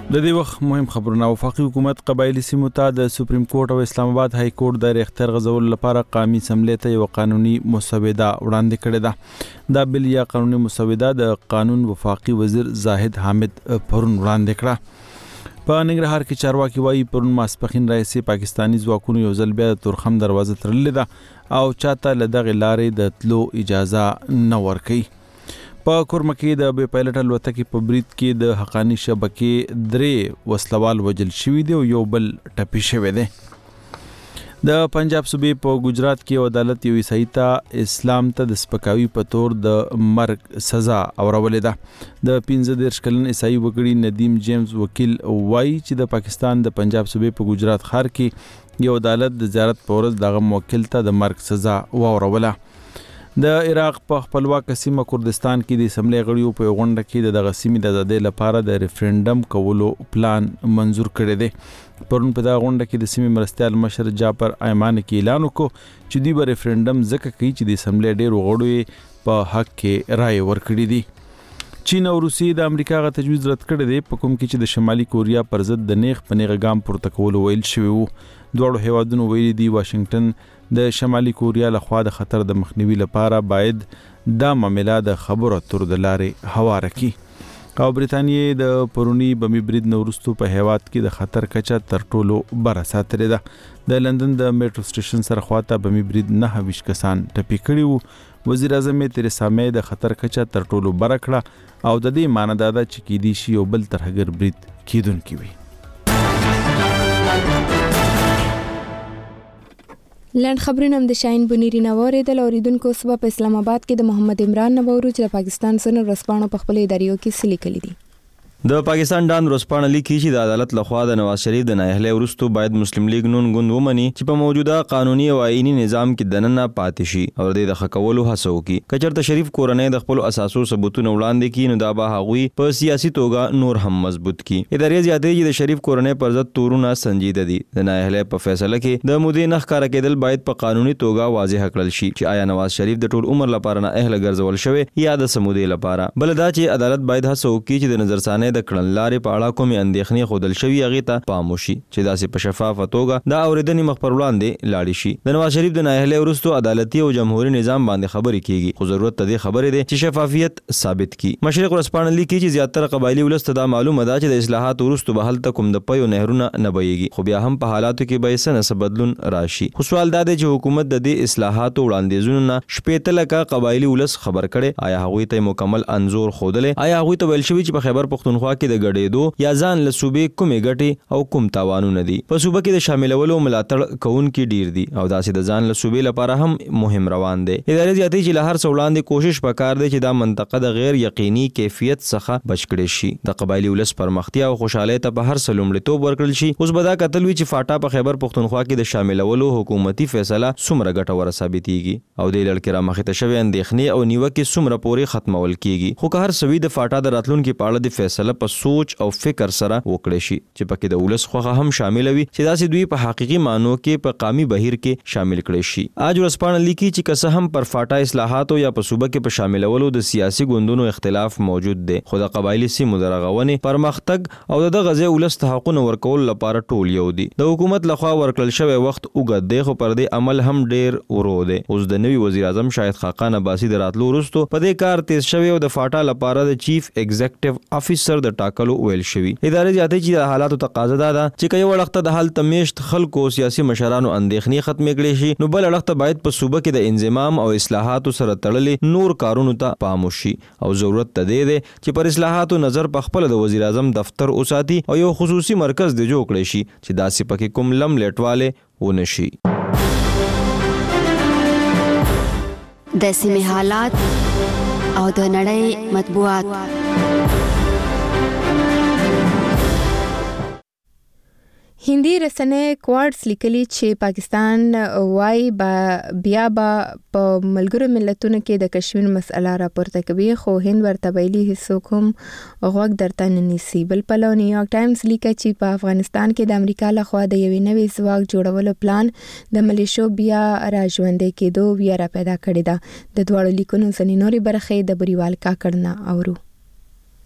د دې وخت مهم خبرونه. وفاقي حکومت قبایلی سیمو ته د سپریم کورټ او اسلام آباد های کورټ د اختیار غځولو لپاره قومي اسمبلی ته یو قانوني مسوده وړاندې کړې ده. دا بل یا قانوني مسوده د قانون وفاقي وزیر زاهد حامد پرون وړاندې کړه. په ننګرهار کې چارواکي وایي پرون ماسپخین راځي پاکستانی ځواکونو یو ځل بیا د تورخم دروازه تړلې ده او چاته له دغه لارې د تلو اجازه نه ورکوي. په کورمه کې د بې پایلټ الوتکې په برید کې د حقانی شبکې 3 وسلوال وژل شوي دي او یو بل ټپي شوی دی. د پنجاب صوبې په ګجرات کې عدالت یو عیسائی ته اسلام ته د سپکاوي په تور د مرګ سزا اورولې ده. د 15 کلن عیسائی وګړي ندیم جیمز وکیل وایي چې د پاکستان د پنجاب صوبې په ګجرات ښار کې یو عدالت د زیارت په ورځ دغه موکل ته د مرګ سزا واوروله. د عراق په خپلواک سیمه کردستان کې د اسمبلی غړیو په غونډه کې دغه سیمې د آزادۍ لپاره د ریفرندم کولو پلان منزور کړی دی. پرون په دغه غونډه کې د سیمې مرستیال مشر جعفر ایمان کې اعلان وکړ چې دوی به ریفرندم ځکه کوي چې د اسمبلی ډېرو غړو په حق کې رائے ورکړي دي. چین او روسیې د امریکا غ تجویز رد کړی دی په کوم کې چې د شمالي کوریا پر ضد د نیغ په نیغه ګام پورته کولو ویل شوی وو. دواړو هیوادونو ویلي دي واشنگټن د شمالي کوریا لخوا د خطر د مخنیوي لپاره باید دا معامله د خبرو اترو د لارې هواره کړي. او برتانیې د پرونی بمي برید نه وروسته په هیواد کې د خطر کچه تر ټولو بره ساتلې ده. د لندن د میټرو سټیشن سره خواته بمي برید 29 کسان ټپي کړي وو. وزیر اعظم تریسا مې د خطر کچه تر ټولو بره کړه او د دې معنی دا ده چې کېدی شي یو بل ترهګر برید کیدونکي وي. لند خبرونه هم د شاهین بنيري نوارې د اوریدونکو صبح په اسلام آباد کې د محمد عمران نوورو چې د پاکستان سره ورسپانو په خپل اداریو کې سلی کړي دي. د پاکستان ډان ورسپانه لیکي چې د عدالت لخوا د نواز شریف د نااهلۍ وروسته باید مسلم لیگ نون غوند ومني چې په موجوده قانوني او آئینی نظام کې دننه پاتې شي او د خکولو هڅه وکړي. کچرته شریف کورنۍ د خپل اساسو ثبوتونه وړاندې کړي نو دا به هغوی په سیاسي توګه نور هم مضبوط کړي. ادارې زیاتې چې د شریف کورنۍ پر ضد تورونه سنجیده دي. د نااهلۍ په فیصله کې د مودې نه ښکاره کېدل باید په قانوني توګه واضح کړل شي چې آیا نواز شریف د ټول عمر لپاره نااهله ګرځول شوی یا د سمودې لپاره. بل دا چې عدالت باید هڅه وکړي چې د نظرثانۍ د کړنلارې اړه کومې اندېښنې خودل شوی هغه ته پام وشي چې داسې په شفافه توګه دا اوریدنې مخ پر وړاندې لاړې شي. د نواز شریف د نااهلۍ وروسته عدالتي او جمهوریت نظام باندې خبرې کیږي خو ضرورت ته دې خبرې ده چې شفافیت ثابت کړي. مشرق ورسپانه لیکي چې زیاتره قبایلی ولست دا معلومه ده چې د اصلاحات وروسته به هلته کوم د پيو نهرونه نه بهيږي خو بیا هم په حالاتو کې به څه بدلون راشي. خو سوال دا دی چې حکومت د دې اصلاحاتو وړاندیزونو نه شپېته لکه قبایلی ولست خبر کړي. آیا هغوی ته مکمل انزور خودلې؟ آیا هغوی ته ویل شوی چې په خیبر پختونخوا کې د ګډېدو یا ځان له صوبې کومې ګټې او کوم تاوانونه دي؟ په صوبه کې د شاملولو ملاتړ کوونکي ډیر دي او داسې د ځان له صوبې لپاره هم مهم روان دي. ادارې زیاتې چې له هر څه وړاندې کوشش وکړ دي چې دا منطقه د غیر یقیني کیفیت څخه بچ کړي شي. د قبایلی ولس پرمختیا او خوشاله ته په هر څه لومړیتوب ورکړل شي. اوس به دا کتل وی چې فاټا په خیبر پختونخوا کې د شاملولو حکومتي فیصله څومره ګټوره ثابتېږي او د لړ کې را مخې ته شوی اندېښنې او نیوکې څومره پورې ختمول کیږي. خو که هر سوي د فاټا د راتلونکو په اړه د فیصله په سوچ او فکر سره وکړي شي چې پکې د ولس خوغه هم شامل وي چې داسې دوی په حقيقي معنو کې په قامي بهیر کې شامل کړي شي. اج ورسپانه لیکي چې که هم پر فاټا اصلاحات یا په صوبه کې په شاملولو د سیاسي ګوندونو اختلاف موجود دی خو د قبایلی سیمو درغونې پرمختګ او د غزه ولس حقوقو ورکول لپاره ټول یو دي. د حکومت لخوا ورکړل شوی وخت اوږد دی خو پر دې عمل هم ډیر ورو دی. اوس د نوي وزیر اعظم شاهد خاقان عباسی د راتلو وروسته په دې کار تیز شوی او د فاټا لپاره د چیف ایگزیکټیو افیسر د ټاکلو ویل شوی. ادارې زیاتې چې د حالاتو تقاضا ده چې کله وړخته د حل تمیشت خلکو سیاسي مشرانو اندېښنې ختمې کړي شي نو بل وړخته باید په صوبه کې د انضمام او اصلاحاتو سره تړلې نور کارونو ته پام وشي او ضرورت ته دی چې پر اصلاحاتو نظر په خپل د وزیر اعظم دفتر اوساتي او یو خصوصي مرکز د جوړ کړي شي چې داسې پکې کوم لم لټواله ونشي. د سیمې حالات او د نړۍ مطبوعات. هندي رسنۍ کوارټس لیکلي چې پاکستان وايي بیا په ملګرو ملتونو کې د کشمیر مسله راپورته کوي خو هند ورته ویلي هیڅوک هم غوږ درته نه نیسي. بل پلو نیویارک ټایمز لیکي چې په افغانستان کې د امریکا لخوا د یوې نوې ځواک جوړولو پلان د ملیشو بیا راژوندې کېدو ویره پیدا کړې ده. د دواړو لیکونو ځینې نورې برخې د بریوال کاکړ نه اورو.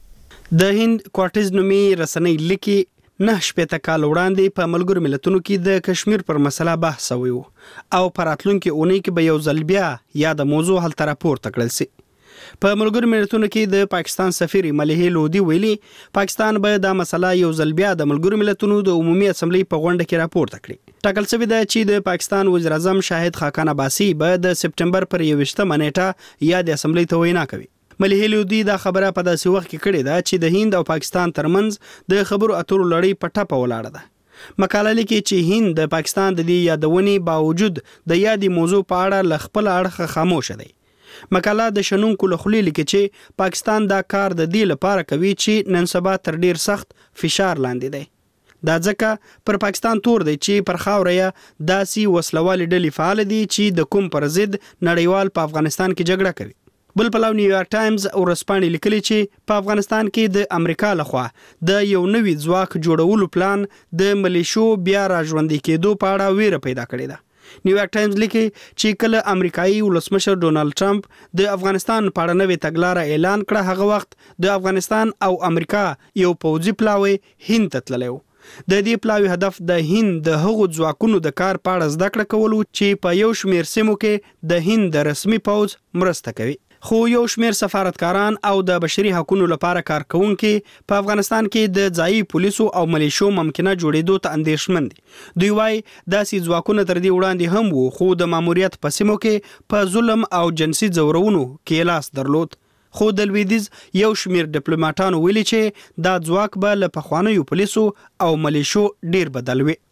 د هند کوارټز نومي رسنۍ لیکي 9 شپېته کال وړاندې په ملګرو ملتونو کې د کشمیر پر مسله بحث شوی او په راتلونکي اونۍ کې به یو ځل بیا یاده موضوع هلته راپورته کړل شي. په ملګرو ملتونو کې د پاکستان سفیر ملیحه لودي ویلي پاکستان به دا مسله یو ځل بیا د ملګرو ملتونو د عمومي اسمبلی په غونډه کې راپورته کړي. ټاکل شوی دی چې د پاکستان وزیر اعظم شاهد خاقان عباسي به د سپټمبر پر 21 نیټه یا د اسمبلی ته وینا کوي. ملیحه لودي دا خبره په داسې وخت کې کړې ده چې د هند او پاکستان ترمنځ د خبرو اترو لړۍ په ټپه ولاړه ده. مقاله لیکي چې هند د پاکستان د دې یادونې باوجود د یادې موضوع په اړه ل خپل اړخه خاموش دی. مقاله د شنونکو له خولې لیکي چې پاکستان دا کار د دې لپاره کوي چې نن سبا تر ډیر سخت فشار لاندې دی. دا ځکه پر پاکستان تور دی چې پر خاوره یې داسې وسلوالې ډلې فعال دي چې د کوم پر ضد نړیوال په افغانستان کې جګړه کوي. بل پلو نیویارک ټایمز ورځپاڼې لیکلي چې په افغانستان کې د امریکا لخوا د یو نوي ځواک جوړولو پلان د ملیشو بیا راژوندي کېدو په اړه ویره پیدا کړې ده. نیویارک ټایمز لیکي چې کله امریکایي ولسمشر ډونالد ټرمپ د افغانستان په اړه نوې تګلاره اعلان کړه هغه وخت د افغانستان او امریکا یو پوځي پلاوی هند ته تللی و. د دې پلاوی هدف د هند د هغو ځواکونو د کار په اړه زده کړه کول چې په یو شمېر سیمو کې د هند د رسمي پوځ مرسته کوي. خو یو شمېر سفارتکاران او د بشري حقوقو لپاره کارکونکي په افغانستان کې د ځایي پولیسو او ملیشو ممکنه جوړېدو ته اندېښمن دي. دوی وايي داسې ځواکونه تر دې وړاندې هم وو خو د ماموریت په سیمو کې په ظلم او جنسي ځورونو کې لاس درلود. خو د لویدیځ یو شمېر ډیپلوماټانو ویلي چې دا ځواک به له پخوانیو پولیسو او ملیشو ډیر بدل وي.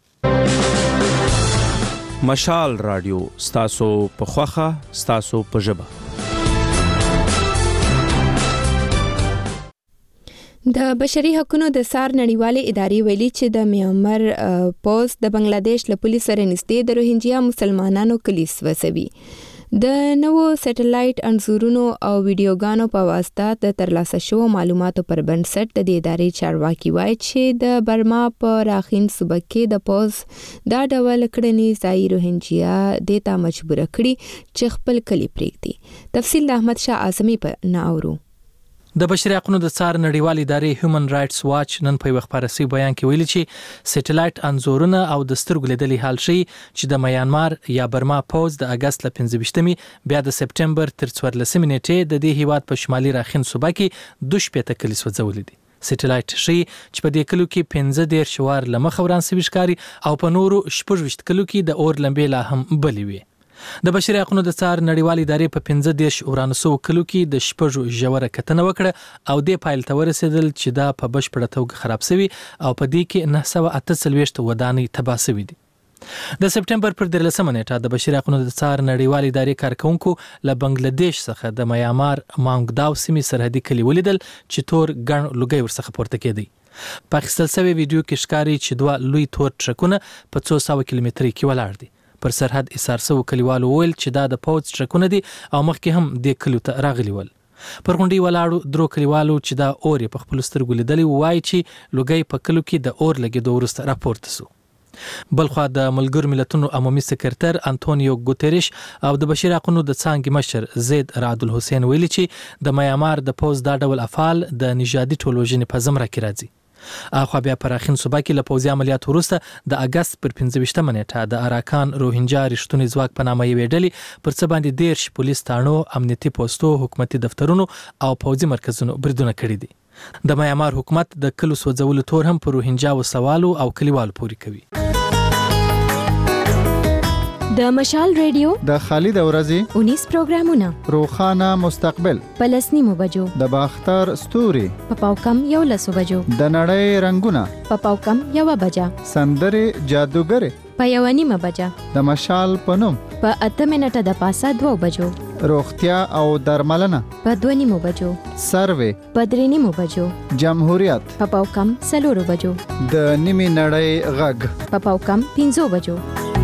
مشال رادیو ستاسو په خوخه ستاسو په ژبه. د بشري حقوقو د سار نړیوالې ادارې ویلي چې د میانمار پوز د بنگلاديش له پولیس سره نږدې د روهینجیا مسلمانانو کلیس وسوي. د نوو سټلایټ انځورونو او ویډیوګانو په واسطه د ترلاسه شوو معلوماتو پر بنسټ د ادارې چارواکي وایي چې د برما په راخین صوبه کې د پوز دا ډول کړنې ځایي روهینجیا د ته مجبور کړي چې خپل کلی پرېږدي. تفصیل د احمد شاه اعظمي په ناورو. د بشري حقوقو د څار نړیوال ادارې هیومن رائټس واچ نن په خبرسي بیان کې ویلي چې سټلایټ انځورونه او د سترګو لیدلې حال شي چې د میانمار یا برما پوز د اگست ل 15 بیا د سپټمبر تر 14 نیټې د دې هیواد په شمالي راخین صوبه کې 2 کلیس وځولې دي. سټلایټ شي چې په دې کلو کې 15 شوار لمخ وران سوي ښکاری او په نورو 18 کلو کې د اور لمبې لا هم بلې وي. د بشري حقوقو د څار نړیوال ادارې په 15 ورانسو کلو کې د شپږو ژوره کتنه وکړه او د پایل ته ورسېدل چې دا په بشپړه توګه خراب شوی او په دې کې 948 ودانۍ تباه شوې دي. د سپټمبر پر 13 نیټه د بشري حقوقو د څار نړیوال ادارې کارکونکو له بنگلاديش څخه د میانمار مانګداو سیمې سرحدي کلی ولیدل چې تور ګڼ لوګي ورڅخه پورته کېدی. په اخیستل شوی ویډیو کې ښکاري چې دوه لوی تور ټرکونه په 200 کیلومترۍ کې ولاړ دي. پر سرحد ایثار سو کلیوالو ویل چې دا د پوز ټرکونه دي او مخکې هم د کلیو ته راغلي ول. پر غونډي ولاړو درو کلیوالو چې دا اور په خپل سترګو لیدلې وایي چې لوګي په کلو کې د اور لګیدو وروسته راپورته سو. بلخوا د ملګرو ملتونو عمومي سکرټر انټونیو ګوتریش او د بشري حقوقو د څانګې مشر زید رعد الحسین ویلي چې د میانمار د پوز دا ډول افعال د نژادي ټولوژنې په زمره کې راځي. اخو بیا پر اخین صوبه کې له پوځي عملیات وروسته د اگست پر 15 نیټه د اراکان روهینجا رښتونی ځواک په نامه یې ډلې پر څه باندې 10 پولیس تانو امنیتي پوسټو حکومتي دفترونو او پوځي مرکزونو بریدونه کړي دي. د میانمار حکومت د کلو سوځولو تور هم پر روهینجا وسوالو او کلیوالو پوري کوي. د مشال ریډیو د خالد ورځي 19 پروګرامونه روخانه مستقبل پلسنیمو بجو د باختر ستوري په پاوکم یو لسو بجو د نړۍ رنگونه په پاوکم یو بجا سندره جادوګر په یو نیمه بجا د مشال پنوم په 8 منټه د پاسه 2 بجو روغتیا او درملنه په 2 نیمو بجو سروې په 3 نیمو بجو جمهوریت په پاوکم 4 بجو د نیمه نړۍ غږ په پاوکم 5 بجو.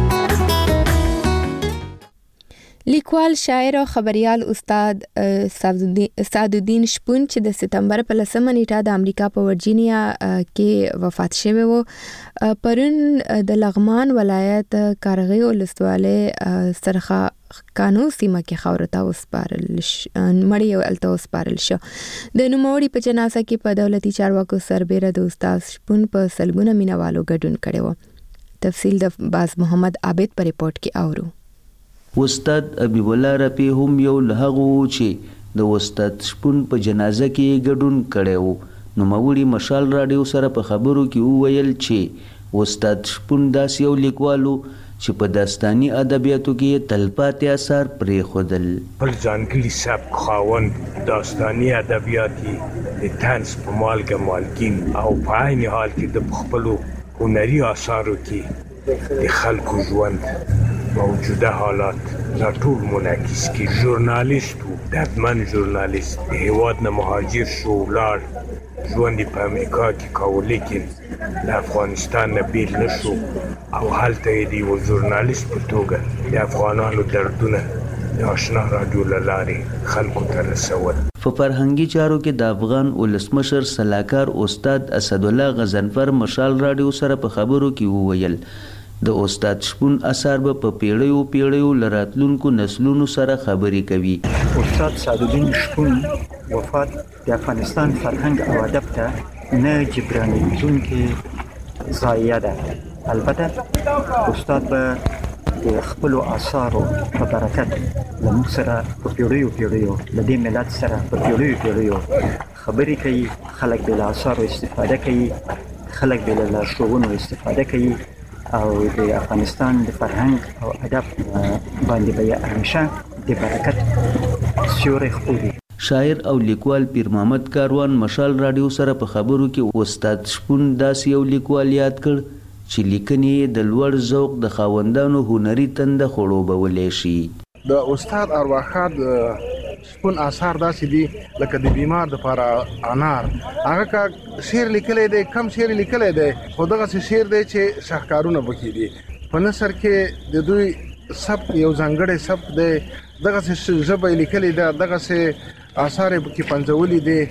لیکوال شاعر او خبريال استاد سعدالدین شپون چې د سپتمبر په 10 نیټه د امریکا په ورجینیا کې وفات شوی و پرون د لغمان ولایت کارغې ولسوالۍ سرخه کانو سیمه کې خاورته وسپارل مړی ولته وسپارل شو. د نوموړي په جنازه کې په دولتي چارواکو سربېره د استاد شپون په سلګونه مینوالو ګډون کړی و. تفصیل د باز محمد عابد په ریپورت کې اورو. استاد حبیب الله رفیع هم یو له هغو چې د استاد شپون په جنازه کې ګډون کړی و. نوموړي مشال راډیو سره په خبرو کې وویل چې استاد شپون داسې یو لیکوالو چې په داستاني ادبیاتو کې تلپاتې اثار پرېښودل. بل ځانګړي سبک خاوند داستاني ادبیاتي د طنز په مالګه مالګین او په عین حال کې د خپلو هنري اثارو کې د خلکو ژوند موجوده حالات را ټول منعکس کړي. ژورنالیست و، دردمن ژورنالیست، د هېواد نه مهاجر شو ولاړ، ژوند یې په امریکا کې کاوه، لیکن له افغانستان نه بیل نه شو او هلته یې د یوه ژورنالیست په توګه د افغانانو دردونه د آشنا راډیو له لارې خلکو ته رسول. په فرهنګي چارو کې د افغان ولسمشر سلاکار استاد اسدالله غضنفر مشال راډیو سره په خبرو کې وویل د استاد شپون اثار به په پیړیو له راتلونکو نسلونو سره خبرې کوي. استاد سعدالدین شپون وفات د افغانستان فرهنګ او ادب ته نه جبرانېدونکې ضایعه ده. البته استاد به د خپلو اثارو په برکت له موږ سره په پیړیو له دې ملت سره په پیړیو خبرې کوي. خلک به له اثارو استفاده کوي، خلک به له لارښوونو استفاده کوي او د افغانستان د فرهنګ او ادب باندې به یې همیشه د برکت سیوری خپوري. شاعر او لیکوال پیر محمد کاروان مشال راډیو سره په خبرو کې استاد شپون داسې یو لیکوال یاد کړ چې لیکنې د لوړ ذوق د خاوندانو هنري تنده خړوبولی شي. د استاد ارواښاد شپون آثار داسې دي لکه د بیمار دپاره انار. هغه که شعر لیکلی دی، کم شعر لیکلی دی، خو دغسې شعر دی چې شاهکارونه پکې دي. په نثر کې د دوی سبک یو ځانګړی سبک دی، دغسې ژبه یې لیکلې ده، دغسې آثار یې پکې پنځولي دي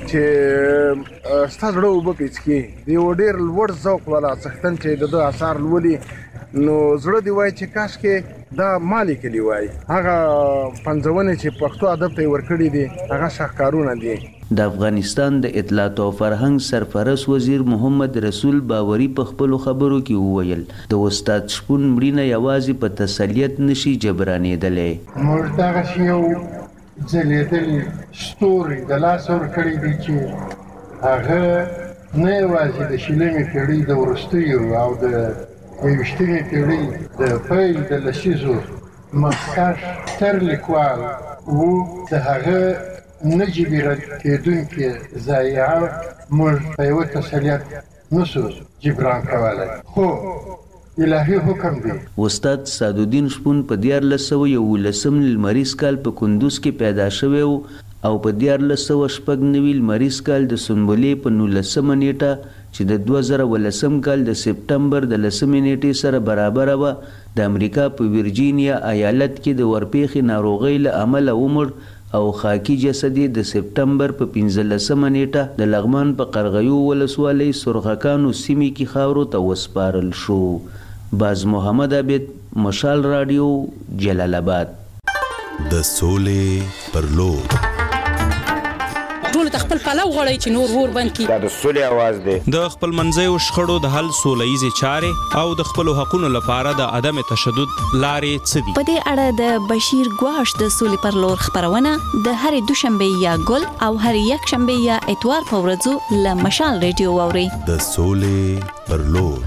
چې ستا زړه اوبه پیڅکي. د یو ډېر لوړ ذوق والا څښتن چې د ده آثار لولي نو زړه دی وایي چې کاشکې دا ما لیکلي وای. هغه پنځونې چې پښتو ادب ته یې ورکړي دي هغه شاهکارونه دي. د افغانستان د اطلاعات او فرهنګ سرپرست وزیر محمد رسول باوري په خپلو خبرو کې وویل د استاد شپون مړینه یوازې په تسلیت نشي جبرانېدلی. موږ دغسې یو ځلېدلي ستوري د لاسه ورکړي دي چې هغه نه یوازې د شلمې پیړۍ د وروستیو او د 21مې پیړۍ د پیل د لسیزو مخکښ تر لیکوال و. د هغه نه جبیره کېدونکې ضایعه موږ په یوه تسلیت نسو جبران کولی، خو الهي حکم دی. استاد سعدالدین شپون په 1411 لمریز کال په کندوز کې پیدا شوی و او په 1496 لمریز کال د سنبلې په 19 نیټه چې د 2010 کال د سپټمبر د 10 نیټې سره برابر و د امریکا په ورجینیا ایالت کې د ورپېښې ناروغۍ له امله ومړ او خاکی جسد د سپټمبر په 15 نیټه د لغمان په قرغیو ولسوالۍ سرخکانو سیمې کې خاورو ته وسپارل شو. باز محمد عابد مشال راډیو جلال آباد. د سولې پر لور ټول خپل پلو غړی چې نور ور بند کی دا د سولې आवाज دی. د خپل منځیو شخړو د حل سولهیزې چارې او د خپل حقوقو لپاره د عدم تشدد لارې څه دي. په دې اړه د بشیر ګواش د سولې پر لور خبرونه د هرې دوشنبه یا ګل او هرې یک شنبه یا اتوار په ورځو له مشال ریډیو واوري. د سولې پر لور.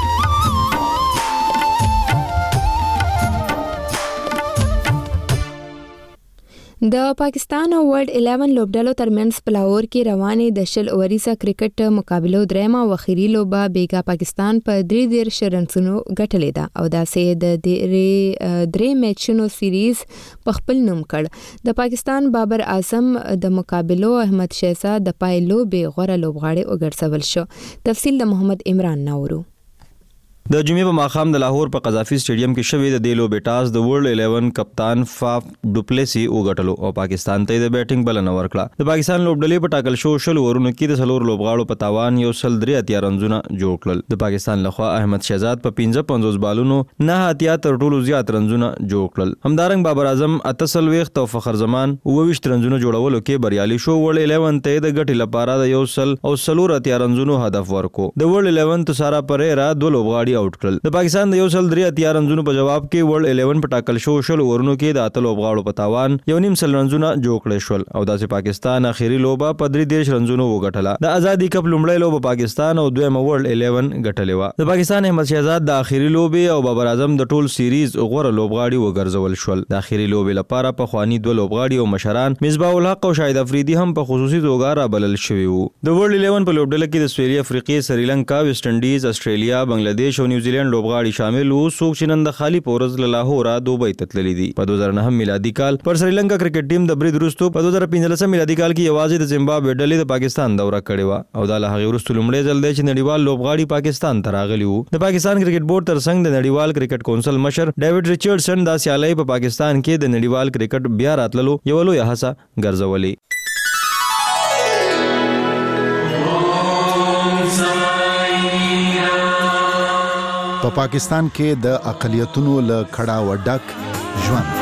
د پاکستان او ورلد 11 لوبډلو ترمنځ په لاهور کې روانې د شل اوریزه کرکټ مقابلو درېمه او اخیری لوبه بیګا پاکستان په 3 رنونو ګټلې ده او داسې د درې میچونو سیریز په خپل نوم کړ. د پاکستان بابر اعظم د مقابلو احمد شهزاد د پای لوبې غوره لوبغاړی وګرځول شو. تفصیل د محمد عمران نورو. د جمعې په ماښام د لاهور په قذافي سټیډیم کې شوې د دې لوبې ټاس د ورلد 11 کپتان فاف ډوپلیسی وګټلو او پاکستان ته د بیټینګ بلنه ورکړه. د پاکستان لوبډلې په ټاکل شو شل اورونو کې د څلور لوبغاړو په تاوان 103 رنونه جوړ کړل. د پاکستان لخوا احمد شهزاد په 55 بالونو 9 تر ټولو زیات رنونه جوړ کړل. همدارنګ بابر اعظم 48 او فخر زمان 29 رنونه جوړولو کې بریالي شو. ورلد 11 ته د ګټې لپاره د 104 رنونو هدف ورکو. د ورلد 11 تو سارا پریرا دوه لوبغاړي آوټ کړل. د پاکستان د 103 رنونو په جواب کې ورلد 11 په ټاکل شو شل اورونو کې د اتل لوبغاړو په تاوان 1.5 رنونه جوړ کړل شول او داسې پاکستان اخیری لوبه په 3 رنونو وګټله. د آزادي کپ لومړی لوبه پاکستان او دویمه ورلد 11 ګټلې و. د پاکستان احمد شهزاد د اخیری لوبې او بابر اعظم د ټول سیریز غوړه لوبغاړي وګرځول شول. د اخیری لوبې لپاره په خواني دوه لوبغاړي او مشران مصباح الحق او شاهد افریدي هم په خصوصي توګه رابلل شوي وو. د ورلد 11 په لوبډله کې د سویلي افریقې، سریلانکا، ویسټ انډیز، استرالیا، بنگلاديش او نیوزیلند لوبغاړي شامل وو. څوک چې نن د خالی پورز له لاهور دوبۍ ته تللي دي. په 2009 میلادي کال پر سریلانکا کرکټ ټیم د برید وروسته په 2015 میلادي کال کې یوازې د زیمبابوې ډلې د پاکستان دوره کړې و او دا له هغې وروسته لومړی ځل دی چې نړیوال لوبغاړي پاکستان ته راغلي وو. د پاکستان کرکټ بورډ ترڅنګ د نړیوال کرکټ کونسل مشر ډیوډ ریچارډسن دا سیالۍ په پاکستان کې د نړیوال کرکټ بیا راتللو یو لویه هڅه ګرځولې. په پاکستان کې د اقلیتونو له کړه وډک ژوند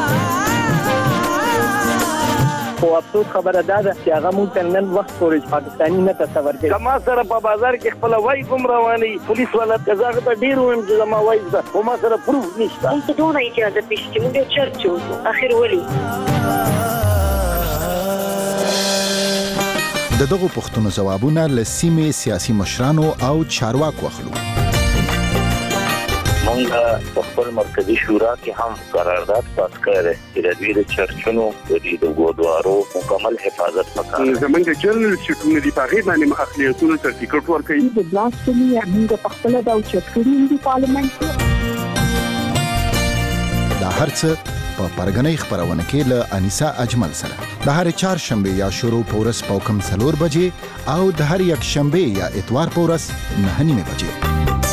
خو افسوس خبره ده چې هغه مونږ ته نن وخت پورې پاکستاني نه تصور کوي. زما سره په بازار کې خپل وای کوم رواني پولیس ولا تزاغ ته ډیر ویم چې زما وای ده خو ما سره پروف نشته. مونږ ته ډوره اجازه پېښ مونږ چرچو اخر ولي د دغو پوښتنو ځوابونه له سیمې سیاسي مشرانو او چارواکو اخلو. مونږ په خپل مرکزی شورا کې هم قرارداد پاس کړی چې د دوی د چرچونو د ګودوارو مکمل حفاظت وکړي. زمونږ جنرال شټونه دی په هغې باندې اقلیتونو سرټیفیکټ ورکوي. د بلاسفمي موږ په خپله دا اوچت کړي دي پارلمنټ کې. دا هر څه په پرګنۍ خپرونه کې له انیسا اجمل سره د هر چهارشنبه یا شروع په ورځ په کم 4 بجې او د هر یک شنبه یا اتوار په ورځ 9 بجې.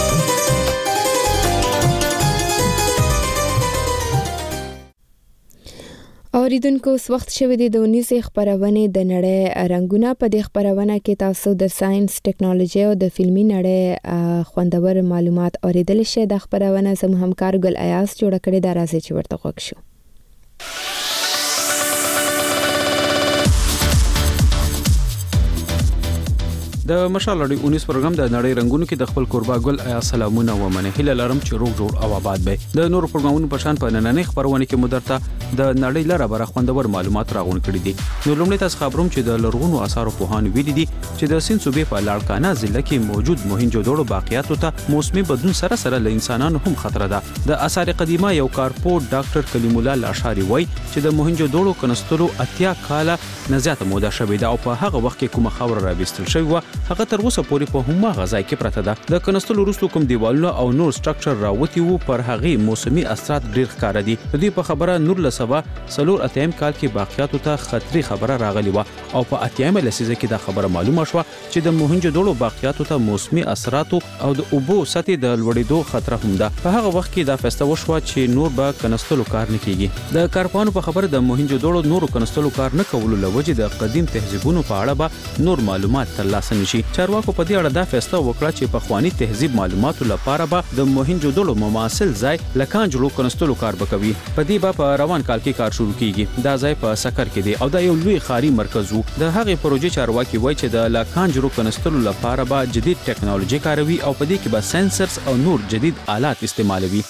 اوریدونکو اوس وخت شوی دی د 19 خبرونه د نړۍ رنگونه. په دې خبرونه کې تاسو د ساينس، ټیکنالوژي او د فلمي نړۍ خوندور معلومات اوریدل شئ. د خبرونه زموږ همکار ګل ایاز جوړ کړی دا راځي چې ورته غوښ شو. د مشال اړې 19 پروګرام د نړۍ رنگونو کې د خپل قربا ګل ایا سلامونه و منه هله لرم چې روغ جوړ او آباد به د نور پروګرامونو په شان په نننۍ خبرونه کې مدرته د نړۍ لره بر خوندور معلومات راغون کړي دي. نو لومړی تاسو خبروم چې د لرغونو آثارو په هان ویلي دي چې د سین صوبې په لاړکانا ضلع کې موجود موهنجودوړو باقیاتو ته موسمي بدلون سره سره له انسانانو هم خطر ده. د آثار قدیمه یو کارپورټ ډاکټر کلیم الله لاشاری وای چې د موهنجودوړو کنستلو اتیا کاله نه زیاته موده شوې ده او په هغه وخت کې کومه خبره راوستل شوی و هغه تر اوسه پورې په همغه غځای کې پرته ده. د کنستلو وروسته کوم دیوالونه او نور سټرکچر راوتی وو پر هغه موسمي اثرات ډیر ښکار دي. د دې په خبره نور لسبا سلور اتیم کال کې باقیاتو ته خطري خبره راغلی و او په اتیم لسیزه کې دا خبره معلومه شوه چې د موهنجودوړو باقیاتو ته موسمي اثرات او د اوبو سطح د لوړېدو خطر هم ده. په هغه وخت کې دا فیصله وشوه چې نور به کنستلو کار نه کیږي. د کارپانو په خبره د موهنجودوړو نورو کنستلو کار نه کولو لوجه د قدیم تهذیبونو په اړه به نور معلومات ترلاسه نشي. چارواکو په دې اړه دا فیصله وکړه چې په خواني تهذیب معلوماتو لپاره به د موهنجودوړو مماثل ځای لکانجلو کنستلو کار وکوي. په دې به په روان کال کې کار شروع کیږي. دا ځای په سکر کې دی او دا یو لوی خاري مرکز وو. د هغې پروژې چارواکي وایي چې د لکانجلو کنستلو لپاره به جدید ټیکنالوژي کاروي او په دې کې به سنسرز او نور جدید آلات استعمالوي.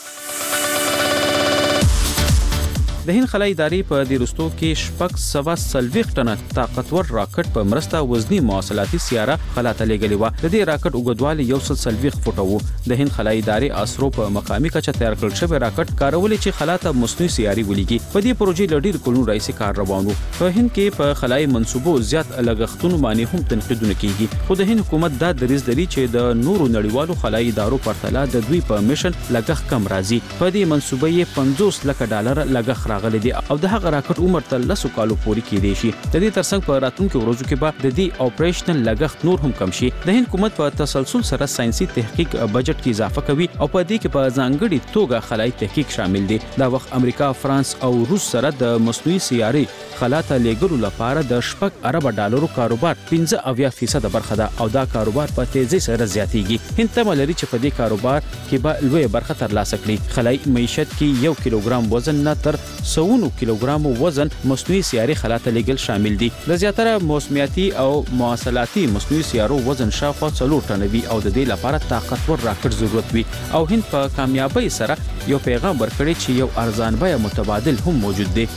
د هند خلای ادارې په دې رستو کې شپږ سوا سلويخ ټنه طاقتور راکټ په مرسته وزنی مواصلاتي سیاره خلا ته لېږلې و. د دې راکټ اوږدوالی 140 فوټه وو. د هند خلای ادارې اسرو په مقامي کچه تیار کړل شوی راکټ کارولې چې خلا ته مصنوعي سیاري ولیږي. په دې پروژې لډیر کلونو راځي کار روان وو. په هند کې په خلای منسوبو زیات لګښتونو باندې هم تنقیدونه کیږي. خو د هند حکومت دا دریځ لري چې د نورو نړیوالو خلای ادارو پرتله د دوی په میشن لګښت کم راځي. په دې منسوبه یې $50 لک لګښت وخت راغلی دی او د هغه راکټ عمر تر 10 کالو پورې کېدی شي. د دې ترڅنګ په راتلونکو ورځو کې به د دې اپریشنل لګښت نور هم کم شي. د هند حکومت په تسلسل سره ساينسي تحقیق بجټ کې اضافه کوي او په دې کې په ځانګړي توګه خلای تحقیق شامل دي. دا وخت امریکا، فرانس او روس سره د مصنوعي سیارې خلا ته لیږلو لپاره د $6 ارب کاروبار 15% برخه ده او دا کاروبار په تیزی سره زیاتیږي. هند تمه لري چې په دې کاروبار کې به لوی برخه ترلاسه کړي. خلای معیشت کې 1 کیلوګرام وزن نه تر 100 کیلوګرام وزن مصنوعي سیارې خلا ته لیږل شامل دي. د زیاتره موسمیاتي او مواصلاتي مصنوعي سیارو وزن شاوخوا 4 ټنه وي او د دې لپاره طاقتور راکټ ضرورت وي او هند په کامیابی سره یو پیغام ورکړی چې یو ارزان بیه متبادل هم موجود دی.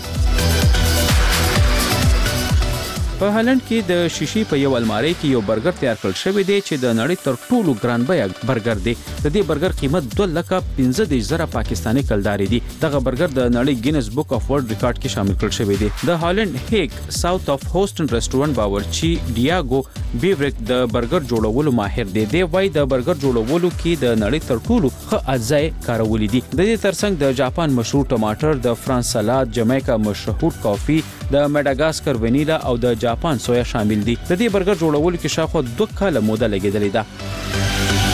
په هالند کې د شیشې په یو الماری کې یو برګر تیار کړل شوی دی چې د نړۍ تر ټولو ګران بیه برګر دی. د دې برګر قیمت 2,15,000 پاکستاني کلداري دی. دغه برګر د نړۍ ګینس بک اف ورلد ریکارډ کې شامل کړل شوی دی. د هالند هیګ ساوث اف هوسټن ریسټورانټ باورچی ډیاګو بیوریک د برګر جوړولو ماهر دی. دی وايي د برګر جوړولو کې د نړۍ تر ټولو ښه اجزا کارولې دي. د دې ترڅنګ د جاپان مشهور ټماټر، د فرانس سلاد، جمیکا مشهور کافي، د مډاګاسکر وینیلا او د جاپان سویا شامل دي. د دې برګر جوړولو کې شاوخوا 2 کاله موده لګیدلې ده.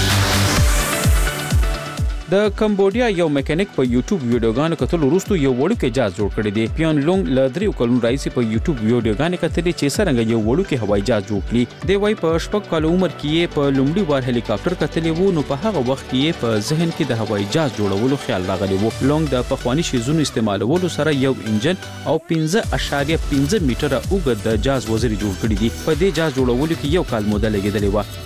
د کمبودیا یو میکانیک په یوټیوب ویډیوګانو کتل وروسته یو وړوکی جهاز جوړ کړی دی. پیون لونګ ل 3 کلونو راځي په یوټیوب ویډیوګانو کتل چې څنګه یو وړوکی هوایي جهاز جوړ کړي. دی وايي په 6 کال عمر کې په لومړي وار هلیکاپټر کتلی وو نو په هغه وخت کې په ذهن کې د هوایي جهاز جوړولو خیال راغلی وو. لونګ د پخوانی شیزونو استعمالولو سره یو انجن او 15.5 میټره اوږد د جهاز وزري جوړ کړی دی. په دې جهاز جوړولو کې یو کال موده لګیدلې و.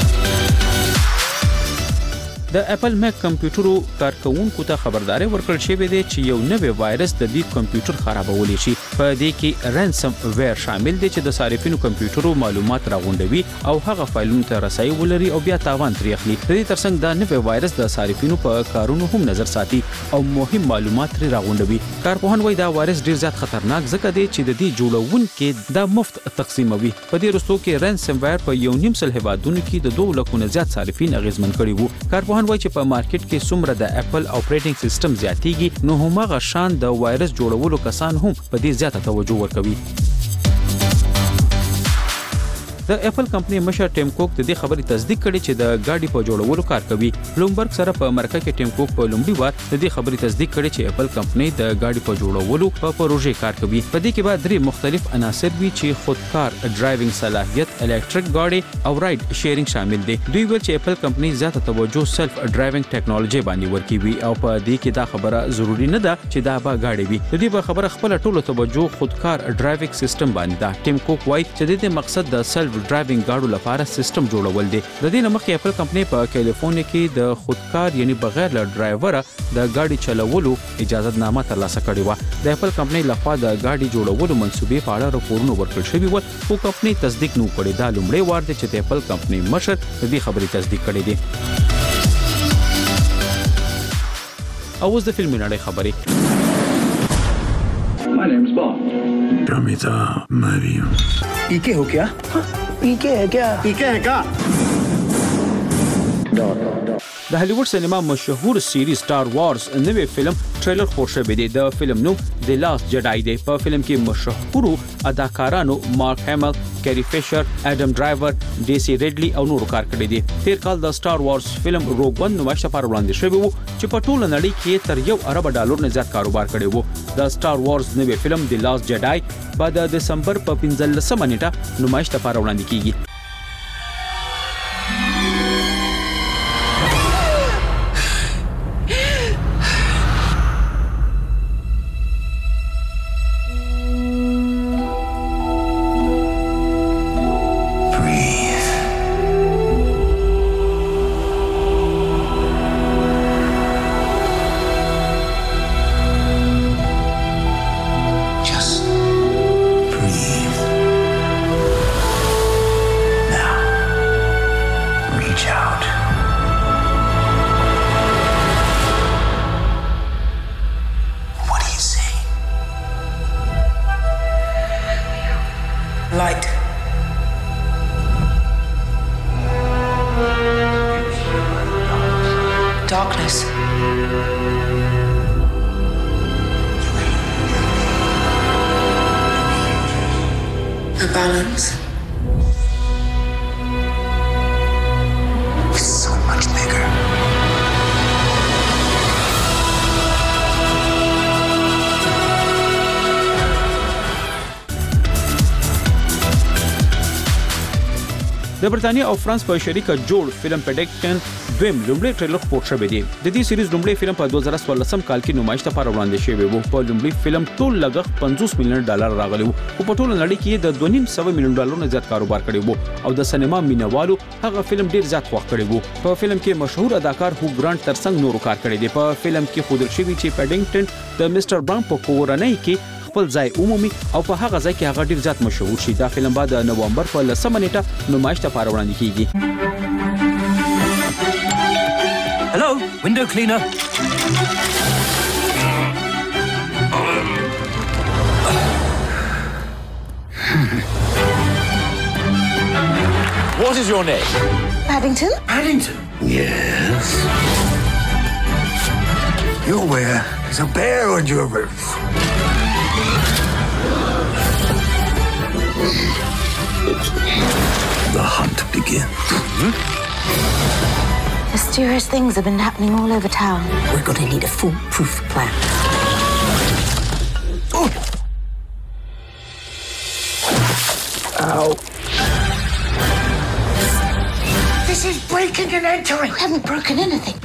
د اپل مک کمپیوټرو کارکونکو ته خبرداري ورکړل شوې ده چې یو نوې وایرس د دې کمپیوټر خرابولی شي. په دې کې رانسم ویر شامل دی چې د صارفینو کمپیوټرو معلومات راغونډوي او هغه فایلونو ته رسایي ولري او بیا تاوان ترې اخلي. د دې ترڅنګ دا نوې وایرس د صارفینو په کارونو هم نظر ساتي او مهم معلومات ترې راغونډوي. کارپوهان وايي دا وایرس ډیر زیات خطرناک ځکه دی چې د دې جوړونکو د مفت تقسیموي. په دې وروستو کې رانسم ویر په 1.5 هیوادونو کې د 2 لکو نه زیات صارفین اغیزمن کړي وو. کارپوهان وايي چې په مارکیټ کې څومره د اپل اپریټینګ سیستم زیاتیږي نو همغه شان د وایرس جوړولو کسان هم په دې زیاته توجه ورکوي. د اپل کمپنی مشر ټیم کوک د دې خبرې تصدیق کړي چې د ګاډي په جوړولو کار کوي. بلومبرګ سره په مرکه کې ټیم کوک په لومړي وار د دې خبرې تصدیق کړي چې اپل کمپنی د ګاډي په جوړولو په پروژې کار کوي. په دې کې به 3 مختلف عناصر وي چې خودکار ډرایوینګ صلاحیت، الکتریک ګاډي او رائډ شیرینګ شامل دي. دوی ویل چې اپل کمپنی زیاته توجه سلف ډرایوینګ ټیکنالوژي باندې ورکوي او په دې کې دا خبره ضروری نه ده چې دا به ګاډي وي. د دې په خبره خپل ټولو توجه خودکار ډرایوینګ سیستم باندې ده. ټیم کوک وايي چې د دې مقصد د سلف ډرایوینګ ګاډو لپاره سیستم جوړول دي. د دې لمخې اپل کمپنی په کیلیفورنیا کې د خودکار یعنی بغیر له ډرایوره د ګاډي چلولو اجازه نامه ترلاسه کړې و. د اپل کمپنی لخوا د ګاډي جوړولو منسوبې په اړه راپورونه ورکړل شوي ول خو کمپنی تصدیق نه کړی. دا لومړی وار دی چې د اپل کمپنی مشر د دې خبرې تصدیق کړې دي. اوس د فلمي نړۍ خبرې. My name is Bond. Ramita Mariam. पीके हो क्या? पीके है क्या? पीके है क्या? د هالیوډ سینما مشهور سیریز سٹار وارز نوې فلم ټریلر خور شوی دی. د فلم نوم د لاست جډای دی. په فلم کې مشهور اداکارانو مارک هیمل، کیری فیشر، اډم ډرایور، ډیسی ریډلی او نور کار کړی دي. تیر کال د سٹار وارز فلم روګ ون نمایش لپاره وړاندې شوی وو چې په ټوله نړۍ کې تر $1 ارب نه زیات کاروبار کړی وو. د سٹار وارز نوې فلم د لاست جډای بعد د دسمبر په 15 نیټه نمایش لپاره وړاندې کیږي. for balance. It's so much bigger. د برتانیا او فرانس په شریکه جوړ فلم پډکشن دویم لومړی ټریلر خپور شوی دی. د دې سیریز لومړی فلم په 2014 کال کې نمایش ته وړاندې شوی و. په لومړي فلم ټول لګښت $50 میلیون راغلی و او په ټول نړۍ کې د $2.5 میلیون نه زیات کاروبار کړی و او د سینما مینوالو هغه فلم ډیر زیات خوښ کړی و. په فلم کې مشهور اداکار هو ګرانټ ترڅنګ نورو کار کړی دی. په فلم کې ښودل شوی چې پډینګټن د میسټر براون په کورنۍ کې خپل ځای عمومي او په هغه ځای کې هغه ډیر زیات مشهور شي. دا فلم بعد نوامبر په 10 نیټه نمایش ته وړاندې کیږي. Hello, window cleaner. What is your name? Paddington? Paddington? Yes. You're where there's a bear on your roof. The hunt begins. Mysterious things have been happening all over town. We're going to need a foolproof plan. Oh! Ow. This is breaking and entering. We haven't broken anything.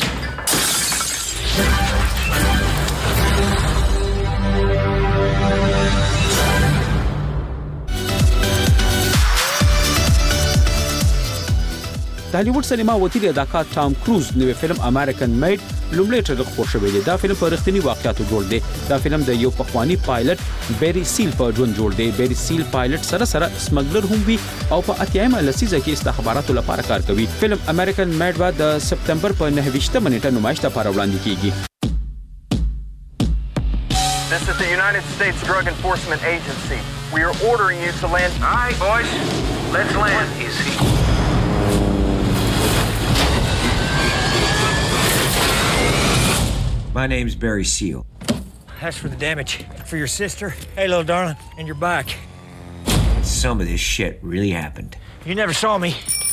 د هالیوډ سینما وتیری اداکار ټام کروز نوې فلم امریکن میډ لومړی ټریلر خپور شوی دی. دا فلم په رښتینی واقعیتو جوړ دی. دا فلم د یو پخوانی پایلټ بیری سیل په ژوند جوړ دی. بیری سیل پایلټ سره سمګلر هم وي او په اتیایم لسیزه کې استخباراتو لپاره کار کوي. فلم امریکن میډ بعد د سپتمبر په 29 نیټه نمایش ته وړاندې کیږي. This is the United States Drug Enforcement Agency. We are ordering you to land. All right, boys. Let's land. Is he? My name's Barry Seal. That's for the damage. For your sister. Hey, little darling. And your back. Some of this shit really happened. You never saw me.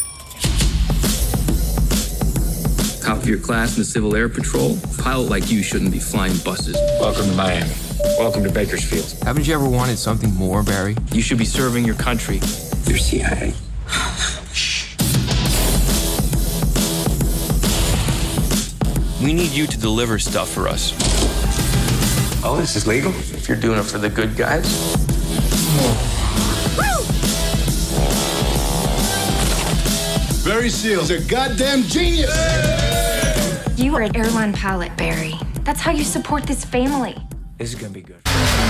Top of your class in the Civil Air Patrol. Pilot like you shouldn't be flying buses. Welcome to Miami. Welcome to Bakersfield. Haven't you ever wanted something more, Barry? You should be serving your country. You're CIA. We need you to deliver stuff for us. Oh, this is legal? If you're doing it for the good guys. Barry Seal's a goddamn genius! You are an airline pilot, Barry. That's how you support this family. This is gonna be good.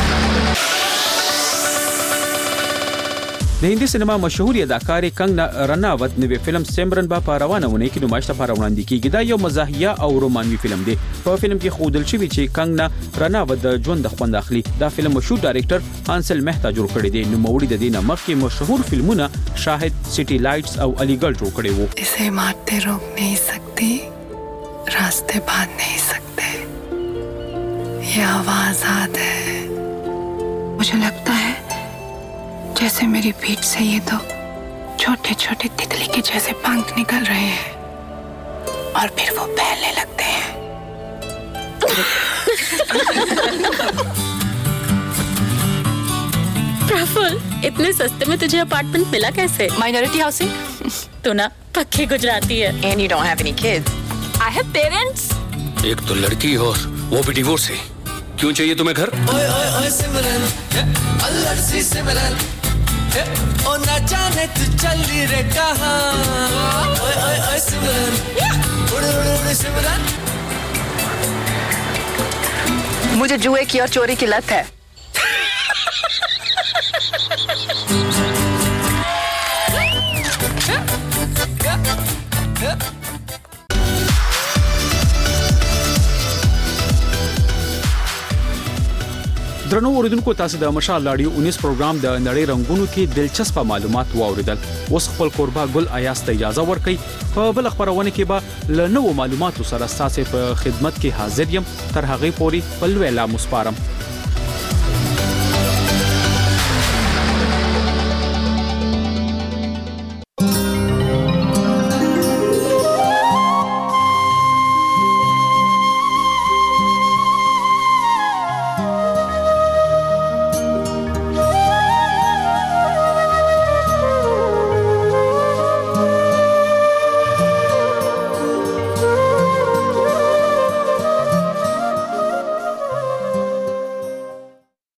د هندي سینما مشهور اداکار کنگنا رناوت نوې فلم سیمرن په روانه ونه کې نمایش ته وړاندې کیږي. دا یو مزاحیه او رومانوي فلم دی. په فلم کې ښودل شوی چې کنگنا رناوت د ژوند خوند اخلي. دا فلم مشهور ډایرکټر هانسل مهتا جوړ کړی دی. نوموړي د دې نه مخکې مشهور فلمونه شاهد، سټي لایټس او علیګړ جوړ کړي وو. इसे मारते रोक नहीं सकते, रास्ते बांध नहीं सकते. ये आवाज आद है. मुझे लगता है जैसे मेरी पीठ से ये दो छोटे छोटे तितली के जैसे पंख निकल रहे हैं और फिर वो फैलने लगते हैं. प्रफुल, इतने सस्ते में तुझे अपार्टमेंट मिला कैसे? Minority housing. तू ना पक्की गुजराती है. And you don't have any kids. I have parents. एक तो लड़की और वो भी डिवोर्स है. क्यों चाहिए तुम्हें घर? ओए ओए ओए सिमरन, अल्लड़ सी सिमरन, ओ ना जाने तू चली रे कहाँ. ओए ओए ओए सिमरन, उड़ उड़ उड़ सिमरन. मुझे जुए की और चोरी की लत है. درنو اوریدونکو تاسو د مشال رادیو 19 پروګرام د نړۍ رنگونو کې دلچسپ معلومات واوریدل. اوس خپل قربا ګل ایاس ته اجازه ورکړئ. په بل خبرونه کې به له نوو معلوماتو سره تاسو په خدمت کې حاضر یم. تر هغه پورې په لوی لا مسپارم.